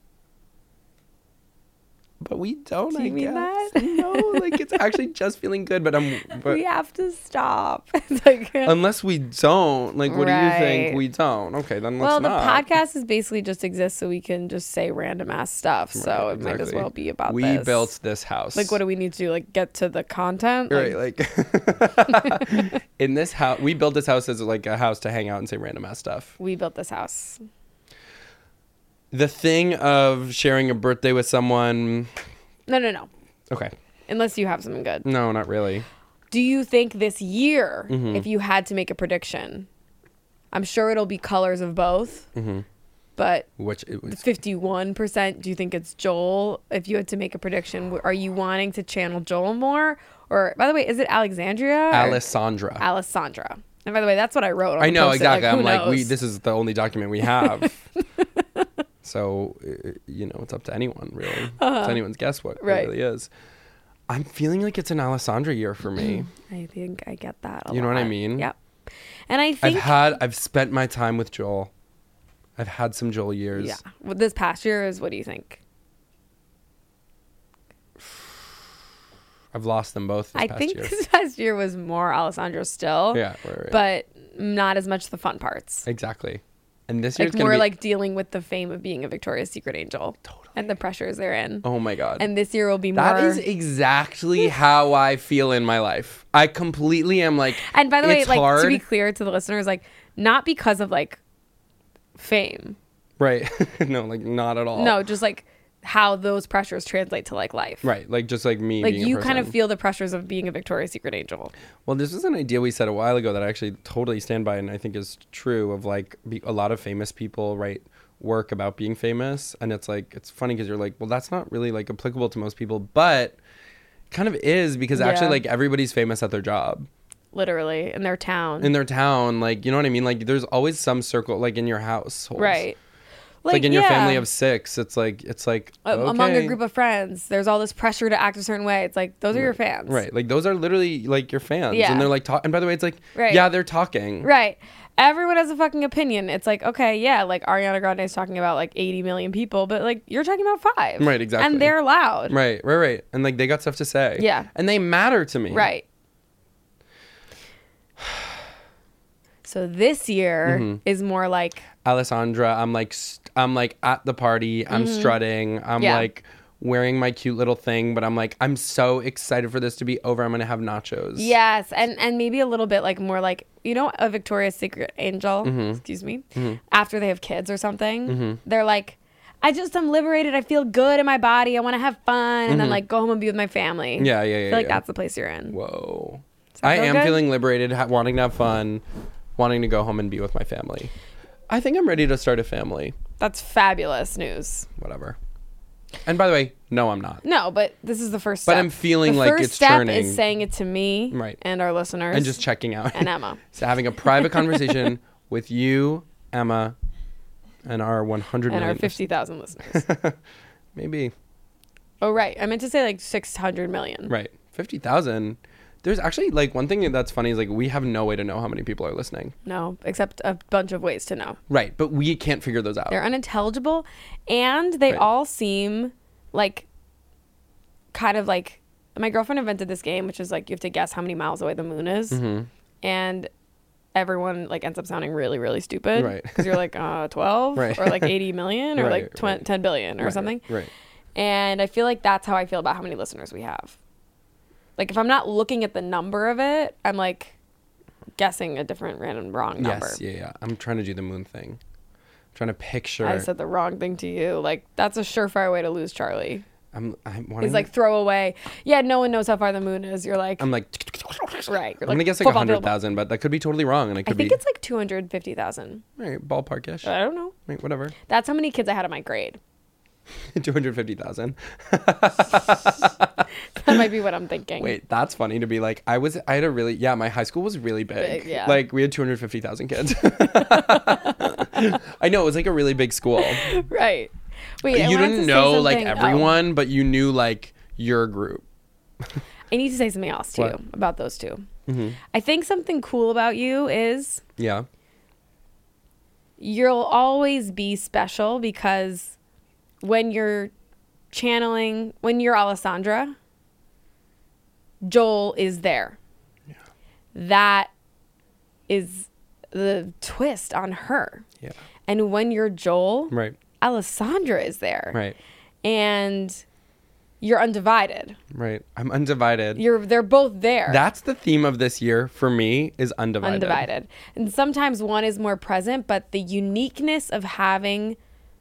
But we don't, Do I you mean guess. that? No, like it's actually just feeling good. But I'm, but we have to stop. It's like, unless we don't, like, what do you think? Right. We don't. Okay, then let's well, the not. podcast is basically just exists so we can just say random ass stuff. So Right, it might as exactly. well be about we this. built this house. Like, what do we need to do? Like, get to the content? Right, like in this house, we built this house as like a house to hang out and say random ass stuff. We built this house. The thing of sharing a birthday with someone. No, no, no. Okay. Unless you have something good. No, not really. Do you think this year, Mm-hmm. if you had to make a prediction, I'm sure it'll be colors of both, Mm-hmm. but Which it was. fifty-one percent, do you think it's Joel? If you had to make a prediction, w- are you wanting to channel Joel more? Or, by the way, is it Alexandria? or Alessandra. Alessandra. And by the way, that's what I wrote. On I the know Post-it, exactly. who I'm like, we. knows? This is the only document we have. So uh, you know, it's up to anyone really. It's anyone's guess what Right. it really is. I'm feeling like it's an Alessandra year for me. I think I get that a You know what I lot. mean? Yep. And I think... I've had. I've spent my time with Joel. I've had some Joel years. Yeah. Well, this past year is, what do you think? I've lost them both this I past think year. this past year was more Alessandro still. Yeah, right, right. But not as much the fun parts. Exactly. And this year's Like gonna more be, like dealing with the fame of being a Victoria's Secret angel. Totally. And the pressures they're in. oh my god. And this year will be more... That is exactly how I feel in my life. I completely am like. And by the way, it's like hard. to be clear to the listeners, like not because of like fame. Right. No, like not at all. No, just like how those pressures translate to like life. Right. Like just like me. Like being a you kind of person. feel the pressures of being a Victoria's Secret angel. Well, this was an idea we said a while ago that I actually totally stand by and I think is true of like be, a lot of famous people write work about being famous. And it's like, it's funny because you're like, well, that's not really like applicable to most people, but kind of is because actually Yeah. like everybody's famous at their job. Literally in their town. In their town, like, you know what I mean? Like there's always some circle, like in your household. Right. Like, like in your yeah. family of six, it's like, it's like, A- okay. among a group of friends, there's all this pressure to act a certain way. It's like those are your fans. Right. Like those are literally like your fans. Yeah. And they're like, talk- and by the way, it's like, Right. yeah, they're talking. Right. Everyone has a fucking opinion. It's like, okay, yeah, like Ariana Grande is talking about like eighty million people, but like you're talking about five. Right, exactly. And they're loud. Right, right, right. And like they got stuff to say. Yeah. And they matter to me. Right. So this year Mm-hmm. is more like, Alessandra, I'm like, st- I'm like at the party. I'm strutting. I'm Mm-hmm. Yeah. like wearing my cute little thing, but I'm like, I'm so excited for this to be over. I'm going to have nachos. yes, and and maybe a little bit like more like, you know, a Victoria's Secret angel, Mm-hmm. excuse me, after they have kids or something, they're like, I just am liberated. I feel good in my body. I want to have fun, and then like go home and be with my family. Mm-hmm. Yeah, yeah, yeah. I feel like yeah. that's the place you're in. Whoa. that I feel am good? feeling liberated, ha- wanting to have fun, wanting to go home and be with my family. I think I'm ready to start a family. That's fabulous news. Whatever. And by the way, no, I'm not. No, but this is the first But step. I'm feeling the like first it's step churning. is saying it to me Right. and our listeners. And just checking out. And Emma. So having a private conversation with you, Emma, and our one hundred and million our fifty thousand listeners. Maybe. Oh, right. I meant to say like six hundred million. Right. fifty thousand. There's actually like one thing that's funny is like we have no way to know how many people are listening. No, except a bunch of ways to know. Right. But we can't figure those out. They're unintelligible, and they Right. all seem like kind of like my girlfriend invented this game, which is like you have to guess how many miles away the moon is, Mm-hmm. and everyone like ends up sounding really, really stupid. Right. Because you're like, uh, twelve Right. or like eighty million or Right, like tw- right. ten billion or Right, something. Right. And I feel like that's how I feel about how many listeners we have. Like if I'm not looking at the number of it, I'm like guessing a different random wrong number. Yes. Yeah. Yeah. I'm trying to do the moon thing. I'm trying to picture. I said the wrong thing to you. Like that's a surefire way to lose Charlie. I'm. I'm wanting. He's like throw away. Yeah, no one knows how far the moon is. You're like, I'm like. right. You're I'm gonna like, guess like a football hundred field. thousand, but that could be totally wrong, and it I could think be it's like two hundred fifty thousand. right ballparkish. I don't know. Right, whatever. That's how many kids I had in my grade. Two hundred fifty thousand. That might be what I'm thinking. Wait, that's funny to be like. I was. I had a really. Yeah, my high school was really big. Big, yeah. Like we had two hundred fifty thousand kids. I know it was like a really big school. Right. Wait, I You wanted to didn't say know like something- oh. everyone, but you knew like your group. I need to say something else too What? about those two. Mm-hmm. I think something cool about you is Yeah. you'll always be special because when you're channeling, when you're Alessandra, Joel is there. Yeah. That is the twist on her. Yeah. And when you're Joel, Right. Alessandra is there. Right. And you're undivided. Right. I'm undivided. You're they're both there. That's the theme of this year for me is undivided. Undivided. And sometimes one is more present, but the uniqueness of having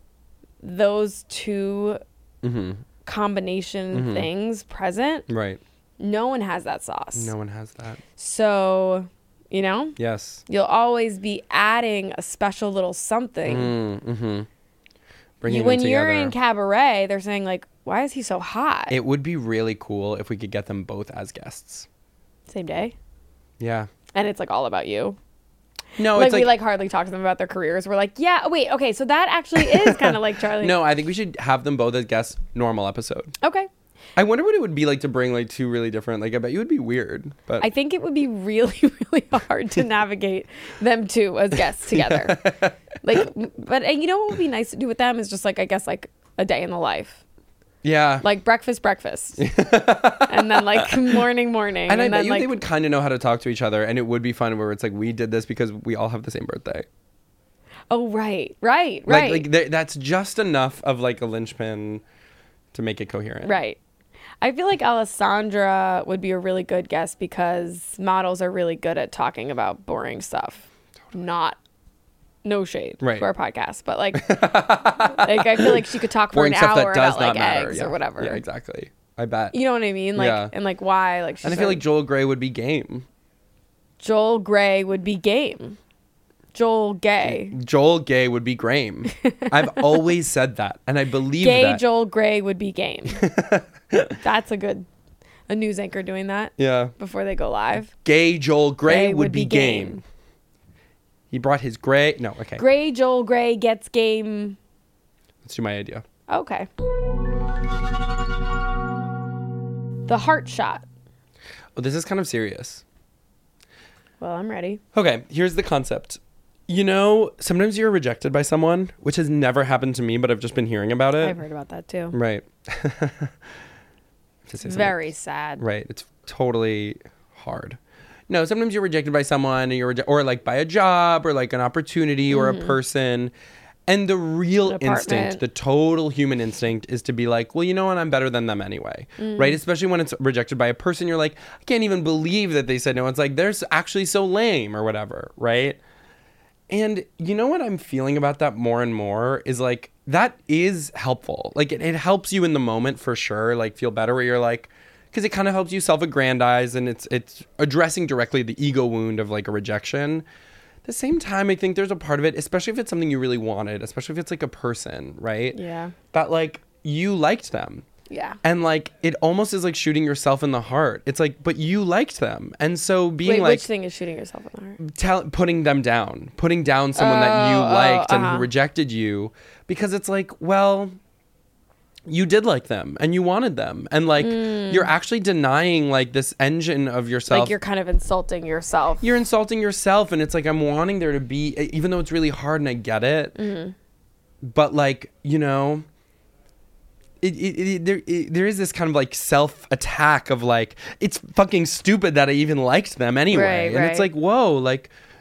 those two Mm-hmm. combination Mhm. things present, Right. no one has that sauce. No one has that. So, you know, Yes. you'll always be adding a special little something. Mm-hmm. Bringing You, when them you're together. in cabaret, they're saying like, why is he so hot? It would be really cool if we could get them both as guests. Same day. Yeah. And it's like all about you. No, like it's we like, like hardly talk to them about their careers. We're like, yeah, wait, okay, so that actually is kind of like Charlie. no, I think we should have them both as guests. Normal episode. Okay. I wonder what it would be like to bring like two really different. Like I bet you would be weird, but I think it would be really, really hard to navigate them two as guests together. Like, but and you know what would be nice to do with them is just like, I guess, like a day in the life. yeah. Like breakfast, breakfast. And then like morning, morning. and I and bet then you like, they would kind of know how to talk to each other, and it would be fun where it's like we did this because we all have the same birthday. oh, right, right, right. Like, like th- that's just enough of like a linchpin to make it coherent. Right. I feel like Alessandra would be a really good guest because models are really good at talking about boring stuff. Not, no shade Right. to our podcast, but like, like I feel like she could talk for Boring an stuff hour that does about not like matter. eggs yeah. or whatever. Yeah, exactly. I bet. You know what I mean? Like, Yeah. and like why? Like, she's and I feel so- like Joel Grey would be game. Joel Grey would be game. Joel Gay. Joel Gay would be game. I've always said that, and I believe Gay that. Joel Grey would be game. That's a good, a news anchor doing that yeah. before they go live. Gay Joel Grey Gray would, be game. He brought his gray. No, okay. Gray Joel Grey gets game. Let's do my idea. Okay. The heart shot. Oh, this is kind of serious. Well, I'm ready. Okay, here's the concept. You know, sometimes you're rejected by someone, which has never happened to me, but I've just been hearing about it. I've heard about that too. Right. To say something. Very sad. Right. It's totally hard. No, sometimes you're rejected by someone, and you're reje- or like by a job, or like an opportunity, or a person. And the real An instinct, apartment. the total human instinct, is to be like, well, you know what? I'm better than them anyway. Right? Especially when it's rejected by a person, you're like, I can't even believe that they said no. It's like, they're s- actually so lame or whatever. Right? And you know what I'm feeling about that more and more is like, that is helpful. Like, it, it helps you in the moment for sure, like, feel better where you're like, because it kind of helps you self-aggrandize, and it's it's addressing directly the ego wound of like a rejection. At the same time, I think there's a part of it, especially if it's something you really wanted, especially if it's like a person, right? Yeah. That like you liked them. Yeah. And like it almost is like shooting yourself in the heart. It's like, but you liked them. And so being Wait, like which thing is shooting yourself in the heart? tell, putting them down, putting down someone that you Oh, oh, liked and uh-huh. who rejected you, because it's like, well, you did like them and you wanted them, and like you're actually denying like this engine of yourself. Mm. Like you're kind of insulting yourself. You're insulting yourself, and it's like, I'm wanting there to be, even though it's really hard and I get it, Mm-hmm. but like, you know, it, it, it, there, it, there is this kind of like self attack of like, it's fucking stupid that I even liked them anyway. Right, and it's right. like, whoa, like,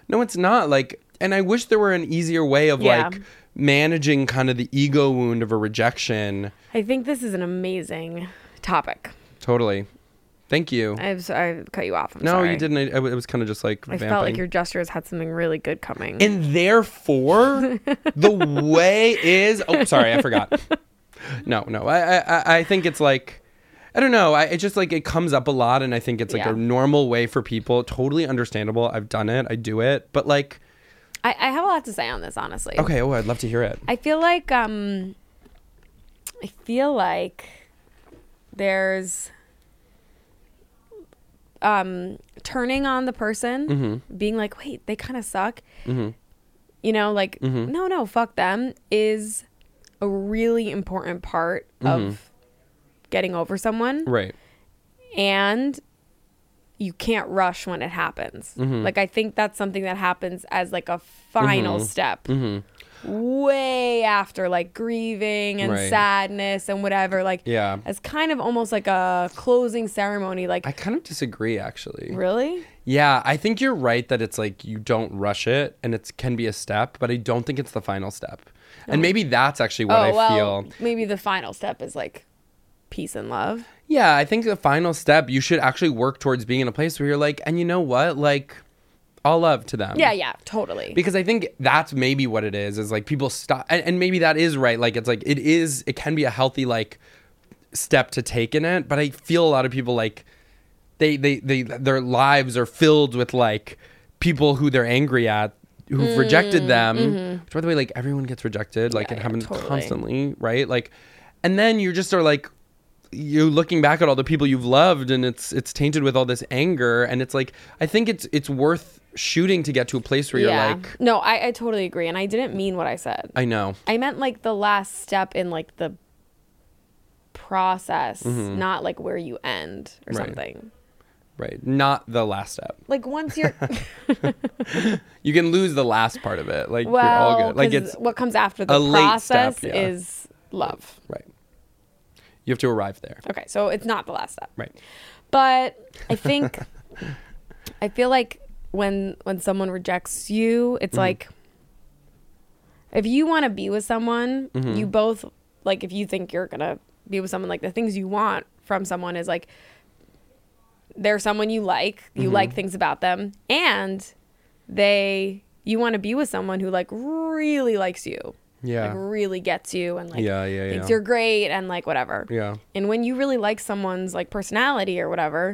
No, it's not. Like, and I wish there were an easier way of Yeah. like managing kind of the ego wound of a rejection. I think this is an amazing topic. Totally. Thank you. I've I cut you off. I'm no, sorry. you didn't. I, I- it was kind of just like I vamping. felt like your gestures had something really good coming. And therefore, the way is. Oh, sorry, I forgot. No, no. I, I, I think it's like, I don't know. I, it just like it comes up a lot, and I think it's like Yeah. a normal way for people. Totally understandable. I've done it. I do it. But like, I, I have a lot to say on this, honestly. okay. Oh, I'd love to hear it. I feel like um, I feel like there's um turning on the person, Mm-hmm. being like, wait, they kind of suck. Mm-hmm. You know, like, Mhm. no, no, fuck them, is a really important part of getting over someone. Right. And you can't rush when it happens. Mhm. Like, I think that's something that happens as like a final Mhm. step. Mm-hmm. Way after like grieving and Right. sadness and whatever, like Yeah. as kind of almost like a closing ceremony. Like, I kind of disagree, actually. really? Yeah, I think you're right that it's like you don't rush it, and it can be a step, but I don't think it's the final step. And maybe that's actually what oh I well, feel. maybe the final step is like peace and love. Yeah, I think the final step, you should actually work towards being in a place where you're like, and you know what? Like, all love to them. Yeah, yeah, totally. Because I think that's maybe what it is, is like people stop, and, and maybe that is right. Like, it's like, it is, it can be a healthy, like, step to take in it. But I feel a lot of people, like, they, they, they, their lives are filled with, like, people who they're angry at, who've rejected them. Which, by the way, like, everyone gets rejected. Like, Mm, mm-hmm. Yeah, it yeah, happens totally. constantly, right? Like, and then you just are like, you're looking back at all the people you've loved, and it's it's tainted with all this anger, and it's like, I think it's it's worth shooting to get to a place where yeah. you're like, no, I, I totally agree. And I didn't mean what I said. I know. I meant like the last step in like the process, not like where you end or Mm-hmm. Right. something. Right. Not the last step. Like once you're You can lose the last part of it. Like, well, you're all good. Like, 'cause it's what comes after the a late step, process yeah. is love. right. You have to arrive there. Okay, so it's not the last step. Right. But I think I feel like when when someone rejects you, it's Mm-hmm. like if you want to be with someone, Mm-hmm. you both like if you think you're going to be with someone, like the things you want from someone is like they're someone you like, you Mm-hmm. like things about them, and they you want to be with someone who like really likes you. Yeah. Like really gets you and like Yeah, yeah, thinks yeah. you're great and like whatever. Yeah. And when you really like someone's like personality or whatever,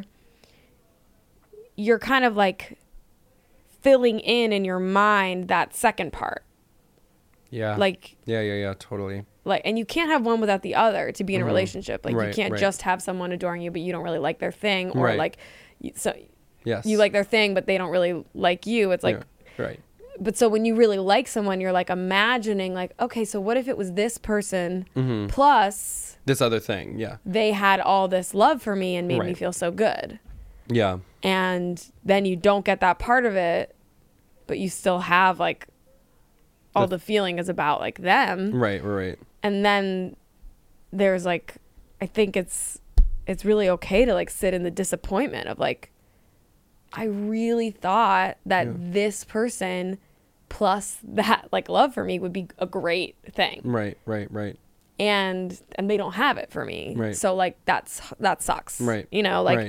you're kind of like filling in in your mind that second part. Yeah. Like Yeah, yeah, yeah. Totally. like and you can't have one without the other to be in a relationship. Like you Mm-hmm. Right, can't right. just have someone adoring you but you don't really like their thing, or Right. like you- so Yes. you like their thing but they don't really like you. It's like Yeah. Right. but so when you really like someone, you're like imagining like, okay, so what if it was this person Mm-hmm. plus This other thing. Yeah. they had all this love for me and made me Right. feel so good. Yeah. And then you don't get that part of it, but you still have like all the, feeling is about like them. Right. Right. And then there's like, I think it's, it's really okay to like sit in the disappointment of like, I really thought that Yeah. this person plus that like love for me would be a great thing. Right. Right. Right. And, and they don't have it for me. Right. So like, that's, that sucks. Right. You know, like, right.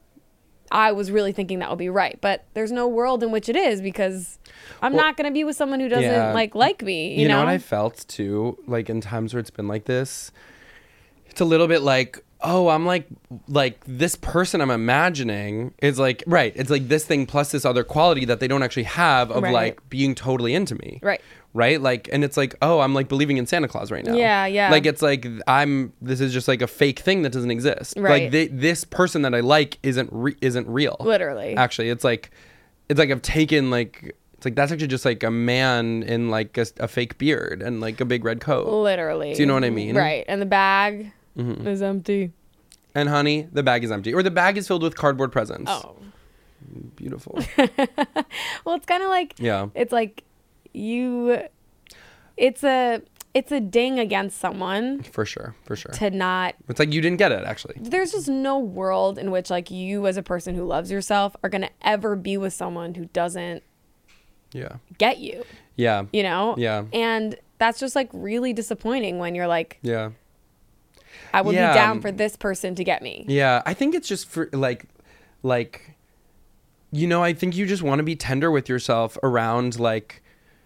I was really thinking that would be right, but there's no world in which it is because I'm Well, not going to be with someone who doesn't yeah. like like me. You, You know know, what I felt too, like in times where it's been like this, it's a little bit like, oh, I'm like, like this person I'm imagining is like, right. It's like this thing plus this other quality that they don't actually have of Right. like being totally into me. Right. Right. Like, and it's like, oh, I'm like believing in Santa Claus right now. Yeah, yeah. Like, it's like, I'm, this is just like a fake thing that doesn't exist. Right. Like they, this person that I like isn't, re- isn't real. Literally. Actually, it's like, it's like I've taken like, it's like that's actually just like a man in like a, a fake beard and like a big red coat. Literally. Do you know what I mean? Right. And the bag Mm-hmm. is empty. And honey, the bag is empty, or the bag is filled with cardboard presents. Oh. Beautiful. Well, it's kind of like Yeah. it's like you it's a it's a ding against someone For sure. For sure. to not It's like you didn't get it actually. there's just no world in which like you as a person who loves yourself are going to ever be with someone who doesn't Yeah. get you, Yeah. you know? Yeah. And that's just like really disappointing when you're like, Yeah. I would Yeah. be down for this person to get me. Yeah. I think it's just for like, like, you know, I think you just want to be tender with yourself around like,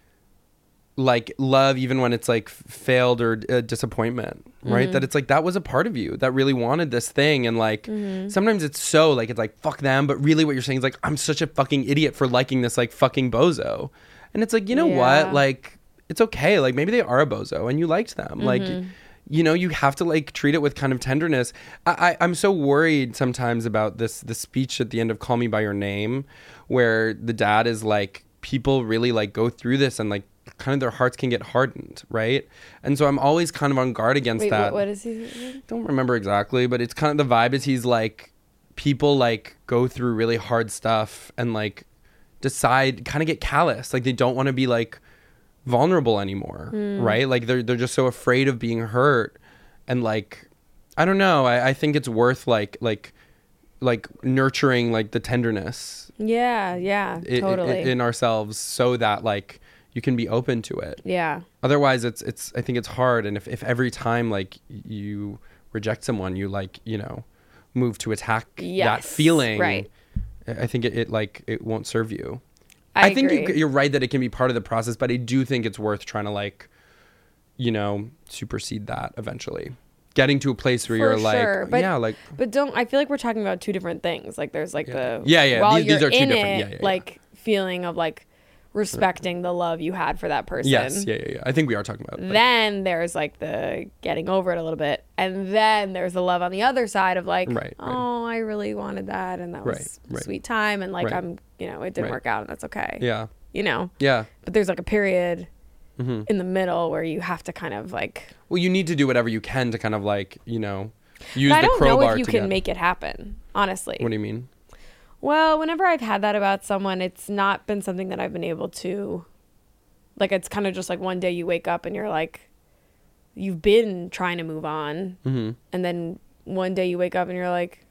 like love, even when it's like failed or uh, disappointment, right? Mm-hmm. That it's like, that was a part of you that really wanted this thing. And like, Mm-hmm. sometimes it's so like, it's like, fuck them. But really what you're saying is like, I'm such a fucking idiot for liking this like fucking bozo. And it's like, you know Yeah. what? Like, it's okay. Like maybe they are a bozo and you liked them. Like, Mm-hmm. you know, you have to like treat it with kind of tenderness. I, I I'm so worried sometimes about this the speech at the end of Call Me by Your Name, where the dad is like, people really like go through this and like kind of their hearts can get hardened, right? And so I'm always kind of on guard against Wait, that. what, what is he? Don't remember exactly, but it's kind of the vibe is he's like, people like go through really hard stuff and like decide, kind of get callous, like they don't want to be like vulnerable anymore, right? Like they're they're just so afraid of being hurt, and like I don't know. I, I think it's worth like like like nurturing like the tenderness Yeah, yeah, i- i- totally. in ourselves so that like you can be open to it. yeah. Otherwise, it's it's I think it's hard, and if if every time like you reject someone, you like you know move to attack that Yes, feeling, right. I think it, it like it won't serve you. I, think agree. you, you're right that it can be part of the process, but I do think it's worth trying to like, you know, supersede that eventually. Getting to a place where For you're sure, like, but- yeah, like, But don't I feel like we're talking about two different things. Like there's like Yeah. the Yeah, yeah, while these- you're these are two in different- it, yeah, yeah, yeah. like feeling of like respecting the love you had for that person. yes, yeah, yeah, yeah. I think we are talking about. Like, Then there's like the getting over it a little bit, and then there's the love on the other side of like, Right, right. oh, I really wanted that, and that was Right, a right. sweet time, and like Right. I'm, you know, it didn't Right. work out, and that's okay. yeah, You know, yeah. but there's like a period Mhm. in the middle where you have to kind of like. Well, you need to do whatever you can to kind of like, you know, use But I the don't know crowbar if you to can get- make it happen, honestly. What do you mean? Well, whenever I've had that about someone, it's not been something that I've been able to, like, it's kind of just like one day you wake up and you're like, you've been trying to move on. Mm-hmm. And then one day you wake up and you're like,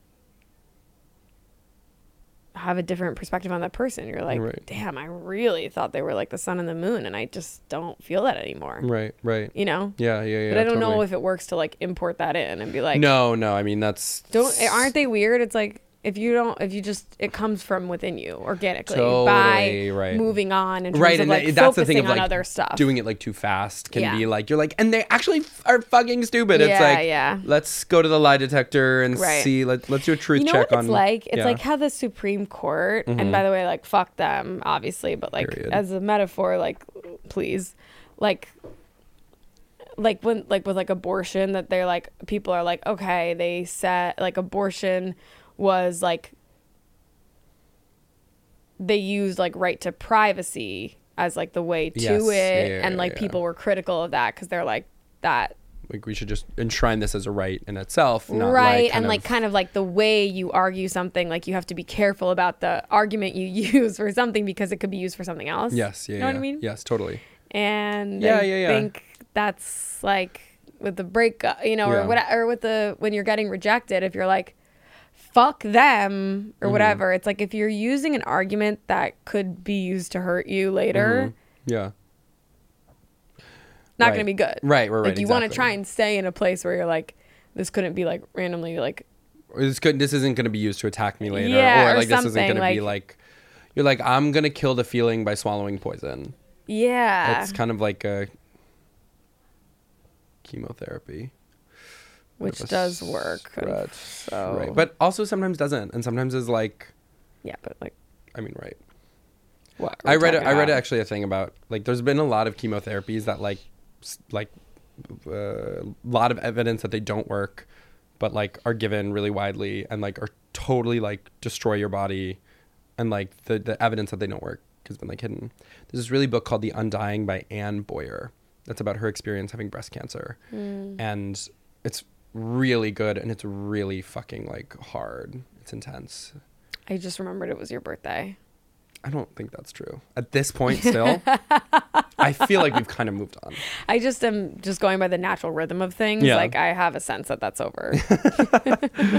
have a different perspective on that person. You're like, Right. damn, I really thought they were like the sun and the moon. And I just don't feel that anymore. Right, right. You know? Yeah, yeah, yeah. but I don't know totally. if it works to like import that in and be like, No, no. I mean, that's don't aren't they weird? It's like if you don't if you just it comes from within you organically Totally, by right. moving on and right, of and like that- that's the thing focusing of on like other stuff. doing it like too fast can Yeah. be like you're like, and they actually f- are fucking stupid. It's Yeah, like, yeah. let's go to the lie detector and Right. see. Let let's do a truth you know check what on. it's like? It's yeah. like how the Supreme Court, Mhm. and by the way, like fuck them, obviously, but like Period. as a metaphor, like please, like like when like with like abortion, that they're like people are like, okay, they said like abortion was like they used like right to privacy as like the way to Yes. it, Yeah, yeah, and like yeah. people were critical of that because they're like that like we should just enshrine this as a right in itself, not right like, kind and like of- kind of like the way you argue something, like you have to be careful about the argument you use for something because it could be used for something else. Yes, yeah, you know yeah. what I mean? Yes, totally. And Yeah, I yeah, yeah. think that's like with the break, you know, Yeah. or what, or with the when you're getting rejected, if you're like fuck them or Mhm. whatever, it's like if you're using an argument that could be used to hurt you later, Mhm. Yeah. not Right. gonna be good. Right, right, right. Like you want to exactly. try and stay in a place where you're like, this couldn't be like randomly like Or this could this isn't going to be used to attack me later, Yeah, or or like this isn't something, going to be like- like you're like I'm going to kill the feeling by swallowing poison. yeah, It's kind of like a chemotherapy. which Bit of a does work. stretch, So right? But also sometimes doesn't, and sometimes is like, yeah, but like I mean, right? what I we're read. talking I read about. actually a thing about like there's been a lot of chemotherapies that like s- like a lot of evidence that they don't work, but like are given really widely and like are totally like destroy your body, and like the the evidence that they don't work has been like hidden. There's this really book called The Undying by Anne Boyer that's about her experience having breast cancer, Mm. and it's really good and it's really fucking like hard. It's intense. I just remembered it was your birthday. I don't think that's true. At this point still, I feel like we've kind of moved on. I just am just going by the natural rhythm of things. Yeah. Like I have a sense that that's over.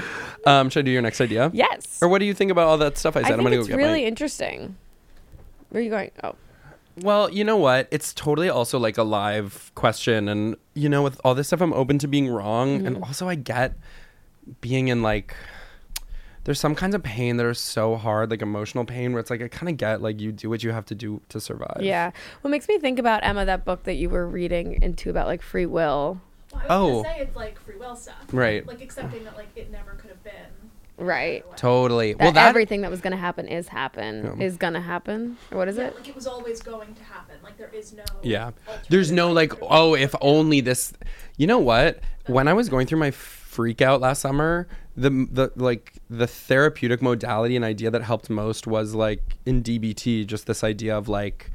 Um, should I do your next idea? Yes. Or what do you think about all that stuff I I said? I'm think gonna it's go get really my... interesting. Where are you going? Oh. Well, you know what? It's totally also like a live question. And, you know, with all this stuff, I'm open to being wrong. Mm-hmm. And also, I get being in like, there's some kinds of pain that are so hard, like emotional pain, where it's like, I kind of get like you do what you have to do to survive. Yeah. What makes me think about, Emma, that book that you were reading into about like free will. Well, I was Oh. gonna say it's like free will stuff. Right. Like accepting that like it never could have been. Right. Totally. That well, that everything that was going to happen is happen, Yeah. is going to happen. Or what is Yeah, it? like it was always going to happen. Like there is no. Yeah. alternative There's no like, alternative. oh, if only this. You know what? When I was going through my freak out last summer, the the like the therapeutic modality and idea that helped most was like in D B T, just this idea of like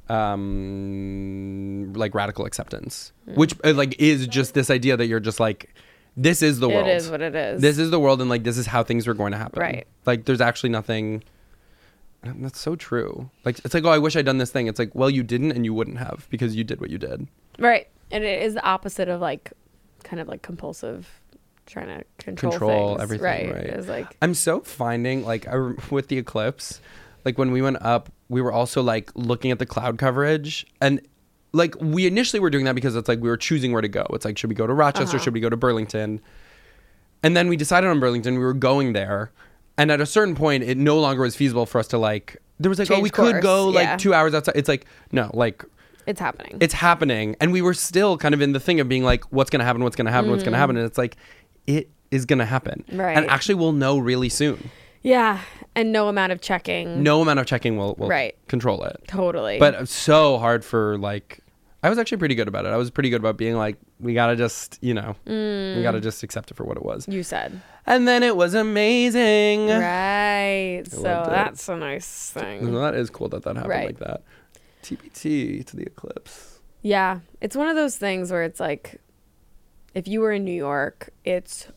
um like radical acceptance, Hmm. which uh, like is just this idea that you're just like, this is the It world. is what it is. This is the world, and like this is how things are going to happen. Right. Like there's actually nothing. And that's so true. Like it's like, oh, I wish I'd done this thing. It's like, well, you didn't, and you wouldn't have because you did what you did. Right. And it is the opposite of like, kind of like compulsive, trying to control, Control things. everything, Right. right. It's like, I'm so finding like I rem- with the eclipse, like when we went up, we were also like looking at the cloud coverage, and like we initially were doing that because it's like we were choosing where to go. It's like, should we go to Rochester? Uh-huh. Should we go to Burlington? And then we decided on Burlington. We were going there, and at a certain point, it no longer was feasible for us to like. There was like, oh, Change we could course, go like yeah. two hours outside. It's like, no, like it's happening. it's happening, and we were still kind of in the thing of being like, what's gonna happen? What's gonna happen? What's gonna happen? And it's like, it is gonna happen, Right. and actually, we'll know really soon. yeah. And no amount of checking. No amount of checking will, will Right. control it. Totally. But it's so hard for like, I was actually pretty good about it. I was pretty good about being like, we gotta just, you know, we gotta just accept it for what it was. you said. And then it was amazing. Right. So loved it. that's a nice thing. Well, that is cool that that happened Right. like that. T B T to the eclipse. Yeah. It's one of those things where it's like, if you were in New York, it's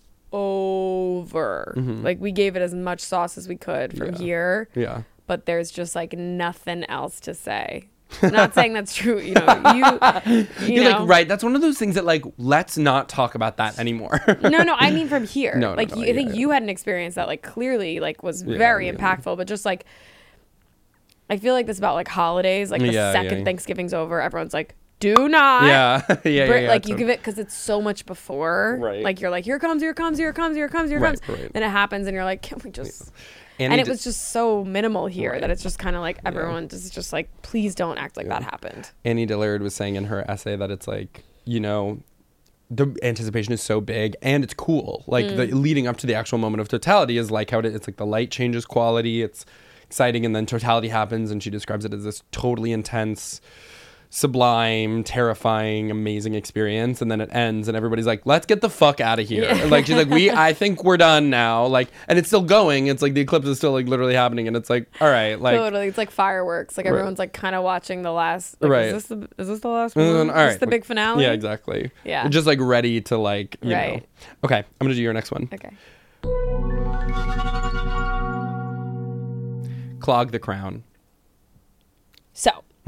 over. Like we gave it as much sauce as we could from Mm-hmm. Yeah. here, Yeah. but there's just like nothing else to say. I'm not saying that's true. You know, you, you You're know. like, right. That's one of those things that like, let's not talk about that anymore. No, no, I mean from here. No, no, like no, you, I yeah, think yeah. you had an experience that like clearly like was Yeah, very yeah. impactful, but just like I feel like this about like holidays. Like the Yeah, second yeah. Thanksgiving's over, everyone's like, "Do not." yeah. yeah. Yeah. Br- yeah, like you so- give it because it's so much before. Right. Like you're like, here comes, here comes, here comes, here comes, here Right, comes. right. Then it happens, and you're like, can we just? Annie And it d- was just so minimal here Right. that it's just kind of like everyone is just like, please don't act like that happened. Annie Dillard was saying in her essay that it's like, you know, the anticipation is so big and it's cool. Like the Mm. leading up to the actual moment of totality is like how it, it's like the light changes quality. It's exciting, and then totality happens, and she describes it as this totally intense, sublime, terrifying, amazing experience, and then it ends and everybody's like, let's get the fuck out of here. Yeah. Like she's like, we I think we're done now. Like, and it's still going. It's like the eclipse is still like literally happening, and it's like, all right, like Totally, it's like fireworks. Like Right. everyone's like kind of watching the last. Like, Right. Is this the is this the last And one? then, Is all this right. the big finale? Yeah, exactly. Yeah. Just like ready to like, you Right. know. Okay, I'm gonna do your next one. Okay. Clog the crown. So,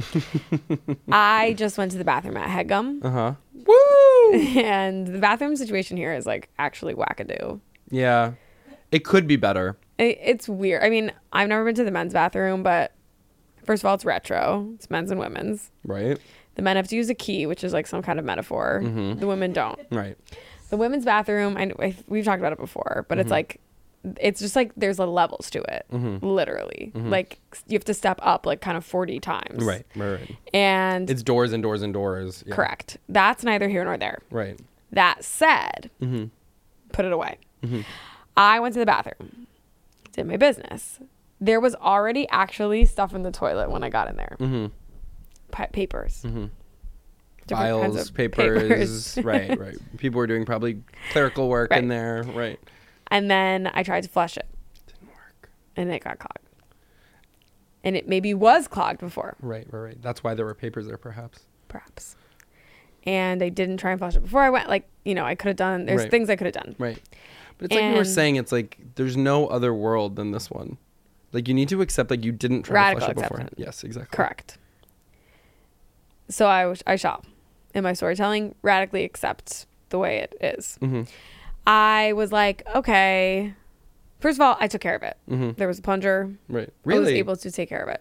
I just went to the bathroom at Headgum, Uh huh. Woo! and the bathroom situation here is like actually wackadoo. Yeah, it could be better. It, it's weird. I mean, I've never been to the men's bathroom, but first of all, it's retro. It's men's and women's. Right. The men have to use a key, which is like some kind of metaphor. Mm-hmm. The women don't. Right. The women's bathroom, I, I we've talked about it before, but it's Mm-hmm. like, it's just like there's a levels to it, literally. Like you have to step up like kind of forty times. Mm-hmm. Right. Right. Right. And It's doors and doors and doors. Yeah. correct. That's neither here nor there. Right. That said, Mm-hmm. put it away. I went to the bathroom, did my business. There was already actually stuff in the toilet when I got in there. Mm-hmm. Pa- papers. Mm-hmm. Different kinds Files, of papers. right. Right. People were doing probably clerical work in Right. there. Right. And then I tried to flush it, Didn't work. and it got clogged. And it maybe was clogged before, Right. Right. Right. That's why there were papers there, perhaps. perhaps. And I didn't try and flush it before I went. Like, you know, I could have done, there's Right. things I could have done. Right. But it's like we were And- saying, it's like there's no other world than this one. Like you need to accept like you didn't try Radical to flush it before. acceptance. Yes, exactly. Correct. So I, was- I shall, in my storytelling, radically accept the way it is. Mm-hmm. I was like, okay. First of all, I took care of it. Mm-hmm. There was a plunger. Right. I was Really? able to take care of it.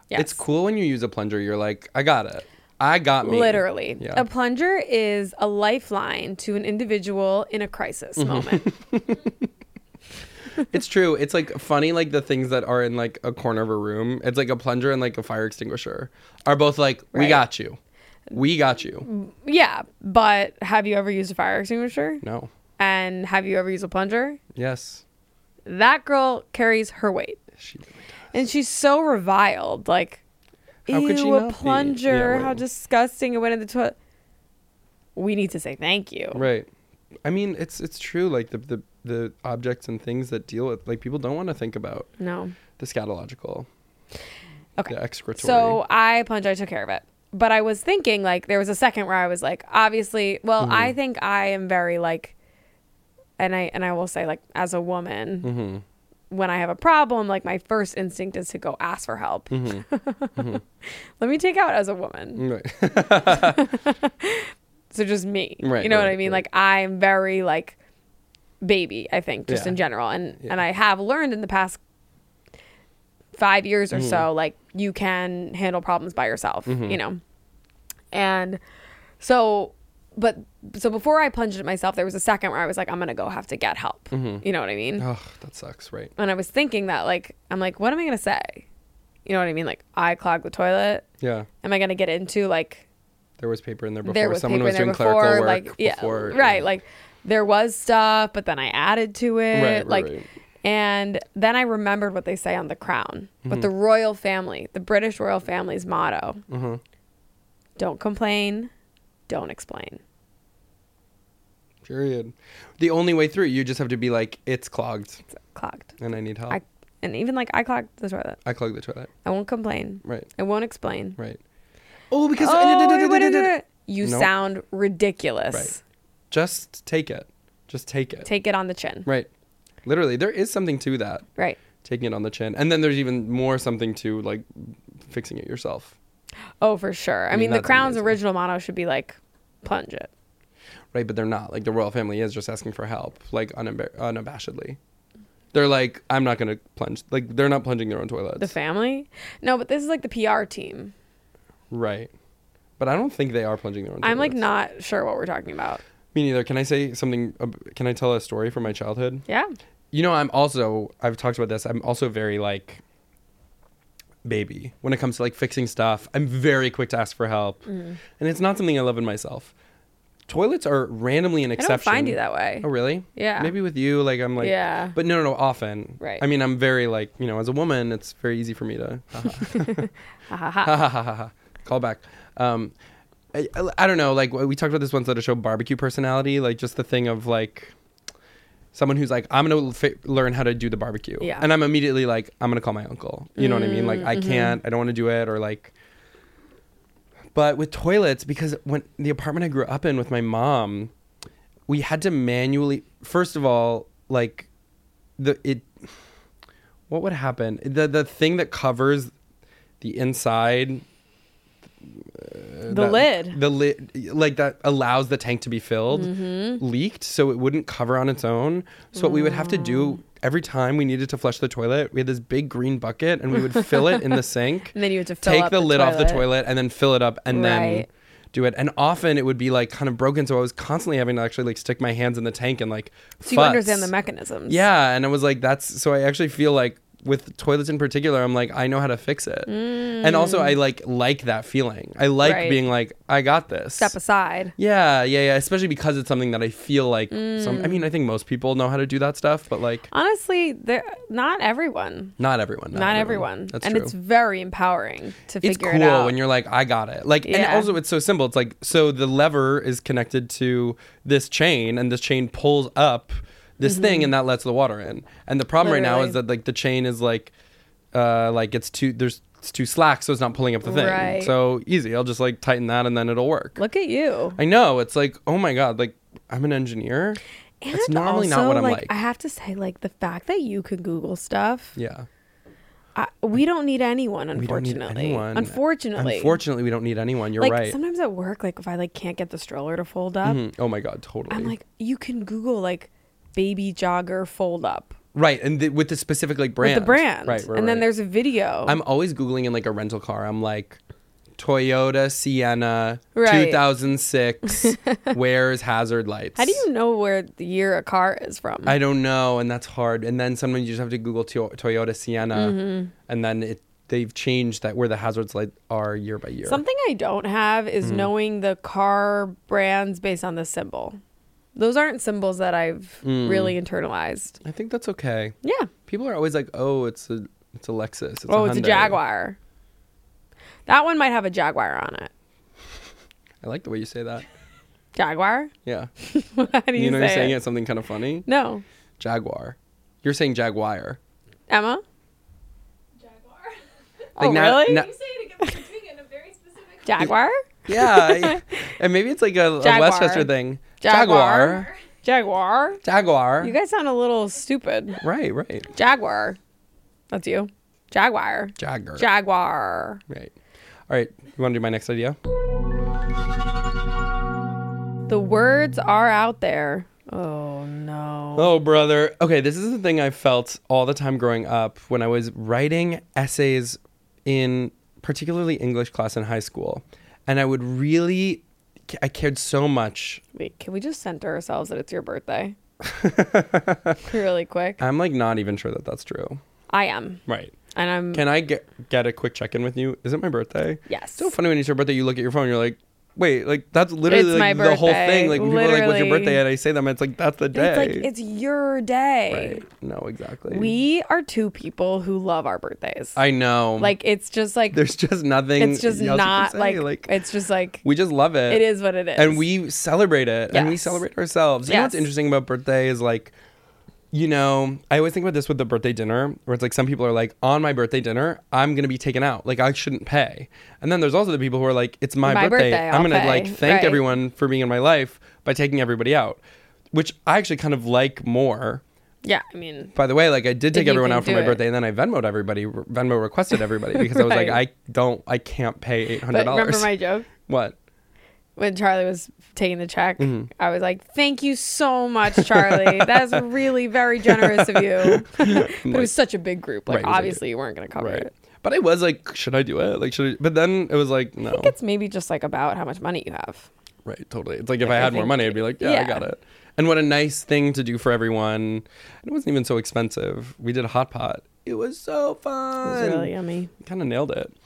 Yes. It's cool when you use a plunger. You're like, I got it. I got me. Literally. Yeah. A plunger is a lifeline to an individual in a crisis Mm-hmm. moment. It's true. It's like funny, like the things that are in like a corner of a room. It's like a plunger and like a fire extinguisher are both like, we Right. got you. We got you. Yeah, but have you ever used a fire extinguisher? No. And have you ever used a plunger? Yes. That girl carries her weight. She really does. And she's so reviled. Like, How ew, could she a not be? plunger. Yeah, How right. disgusting. It went in the toilet. We need to say thank you. Right. I mean, it's it's true. Like the, the, the objects and things that deal with, like people don't want to think about No. the scatological. Okay. The excretory. So I plunged, I took care of it. But I was thinking, like, there was a second where I was like, obviously, well, Mm-hmm. I think I am very, like, and I and I will say, like, as a woman, Mm-hmm. when I have a problem, like, my first instinct is to go ask for help. Mm-hmm. Let me take out as a woman. Right. So just me. Right, You know what right, I mean? right. Like, I'm very, like, baby, I think, just Yeah. in general. And Yeah. and I have learned in the past five years or Mm-hmm. so, like, you can handle problems by yourself, Mm-hmm. you know? And so, but, so before I plunged it myself, there was a second where I was like, I'm going to go have to get help. Mm-hmm. You know what I mean? Oh, that sucks. Right. And I was thinking that, like, I'm like, what am I going to say? You know what I mean? Like, I clogged the toilet. Yeah. Am I going to get into, like, There was paper in there before. there was Someone paper was in there doing before, clerical work like, yeah, before. right. Like, there was stuff, but then I added to it. Right, right, like, right. and then I remembered what they say on The Crown. But the royal family, the British royal family's motto, Mm-hmm. don't complain, don't explain. Period. The only way through, you just have to be like, it's clogged It's clogged. and I need help. I, I, and even like I clogged the toilet. clogged the toilet. I won't complain. Right. I won't explain. Right. Oh, because Oh, wait, wait, wait, wait. You Nope. sound ridiculous. Right. Just take it. Just take it. Take it on the chin. Right. Literally, there is something to that. Right. Taking it on the chin. And then there's even more something to like fixing it yourself. Oh, for sure. I, mean, mean, the that's Crown's amazing. original motto should be like, plunge it. Right, but they're not. Like the royal family is just asking for help, like unab- unabashedly. They're like, I'm not gonna plunge. Like they're not plunging their own toilets. The family? No, but this is like the P R team. Right. But I don't think they are plunging their own toilets. I'm like not sure what we're talking about. Me neither. Can I say something? ab- Can I tell a story from my childhood? Yeah. You know, I'm also, I've talked about this. I'm also very like baby when it comes to like fixing stuff. I'm very quick to ask for help. Mm-hmm. And it's not something I love in myself. Toilets are randomly an I exception. don't find you that way. Oh, really? Yeah. Maybe with you, like I'm like, Yeah. But no, no, no, often. Right. I mean, I'm very like, you know, as a woman, it's very easy for me to. Ha ha ha. Ha ha ha ha ha. Call back. Um, I, I, I don't know. Like we talked about this once at a show, barbecue personality. Like just the thing of like someone who's like, I'm gonna fi- learn how to do the barbecue. Yeah. And I'm immediately like, I'm gonna call my uncle. You know what I mean? Like I can't. I don't want to do it or like. But with toilets, because when the apartment I grew up in with my mom, we had to manually. First of all, like the it. What would happen? The the thing that covers the inside. The that- lid. the lid like that allows the tank to be filled Mm-hmm. leaked, so it wouldn't cover on its own. So what we would have to do every time we needed to flush the toilet, we had this big green bucket and we would fill it in the sink, And then you had to fill take up the, the lid off the toilet. toilet and then fill it up and then Right. do it. And often it would be like kind of broken, so I was constantly having to actually like stick my hands in the tank and like So you futz. understand the mechanisms. Yeah, and I was like, that's so I actually feel like with toilets in particular, I'm like, I know how to fix it. And also I like like that feeling. I like Right. being like, I got this. Step aside. Yeah, yeah, yeah. Especially because it's something that I feel like some I mean, I think most people know how to do that stuff, but like Honestly, there not everyone. not everyone. Not, everyone. That's and true. it's very empowering to It's figure cool it out. when you're like, I got it. Like, and Yeah. also it's so simple. It's like, so the lever is connected to this chain, and this chain pulls up this thing, and that lets the water in. And the problem right now Mm-hmm. Literally. is that like the chain is like, uh, like it's too there's it's too slack, so it's not pulling up the thing. Right. So easy. I'll just like tighten that, and then it'll work. Look at you. I know. It's like, oh my god, like I'm an engineer. And That's normally also, not what I'm like, like. I have to say, like the fact that you could Google stuff. Yeah. I, we don't need anyone, We don't need unfortunately. anyone. Unfortunately. Unfortunately, we don't need anyone. You're like right. sometimes at work, like if I like can't get the stroller to fold up, Mhm. Oh my god, totally. I'm like, you can Google like baby jogger fold up. Right, and the, with the specific like brand. With the brand. Right, right. And then right. there's a video. I'm always Googling in like a rental car. I'm like, Toyota Sienna Right. two thousand six wears hazard lights. How do you know where the year a car is from? I don't know, and that's hard. And then sometimes you just have to Google to- Toyota Sienna, Mm-hmm. and then it they've changed that where the hazards light are year by year. Something I don't have is Mm-hmm. knowing the car brands based on the symbol. Those aren't symbols that I've Mm. really internalized. I think that's okay. Yeah. People are always like, "Oh, it's a it's a Lexus. It's oh, a it's a Hyundai." Jaguar. That one might have a Jaguar on it. I like the way you say that. Jaguar? Yeah. How do you, You know say you're saying it? it something kind of funny. No. Jaguar. You're saying Jaguar. Emma? Jaguar. Oh, now- really? now- You say it again, but you're doing it in a very specific way. Jaguar? Yeah. And maybe it's like a, a Jaguar. Westchester thing. Jaguar. Jaguar? Jaguar. You guys sound a little stupid. Right, right. Jaguar. That's you. Jaguar. Jagger. Jaguar. Right. All right. You want to do my next idea? The words are out there. Oh, no. Oh, brother. Okay, this is the thing I felt all the time growing up when I was writing essays in particularly English class in high school. And I would really, I cared so much. Wait, can we just center ourselves that it's your birthday? Really quick. I'm like not even sure that that's true. I am. Right. And I'm. Can I get get a quick check-in with you? Is it my birthday? Yes. It's so funny when it's your birthday, you look at your phone, and you're like, wait, like that's literally It's my like, the whole birthday. thing. Like when people are like, what's your Literally. birthday? And I say them, it's like, that's the day. It's like, it's your day. Right. No, exactly. We are two people who love our birthdays. I know. Like, it's just like. There's just nothing. It's just else you can not say. like, It's just like. we just love it. It is what it is. And we celebrate it. And we Yes. celebrate ourselves. You know what's Yes. interesting about birthday is like, you know, I always think about this with the birthday dinner, where it's like some people are like, on my birthday dinner, I'm going to be taken out. Like, I shouldn't pay. And then there's also the people who are like, it's my, My birthday. birthday, I'm I'll going to pay. like thank Right. everyone for being in my life by taking everybody out, which I actually kind of like more. Yeah, I mean. By the way, like I did take you everyone can out for do my it. birthday, and then I Venmo'd everybody. Venmo requested everybody because I was like, Right. I don't, I can't pay eight hundred But dollars. remember my joke? What? When Charlie was taking the check, Mm-hmm. I was like, thank you so much, Charlie. That's really very generous of you. But it was such a big group. Like, Right, it was like- obviously, you weren't going to cover Right. it. But I was like, should I do it? Like, should I? But then it was like, no. I think it's maybe just like about how much money you have. Right, totally. It's like if Like, I I had more think- money, I'd be like, yeah, I yeah. got it. And what a nice thing to do for everyone. It wasn't even so expensive. We did a hot pot. It was so fun. It was really yummy. Kind of nailed it.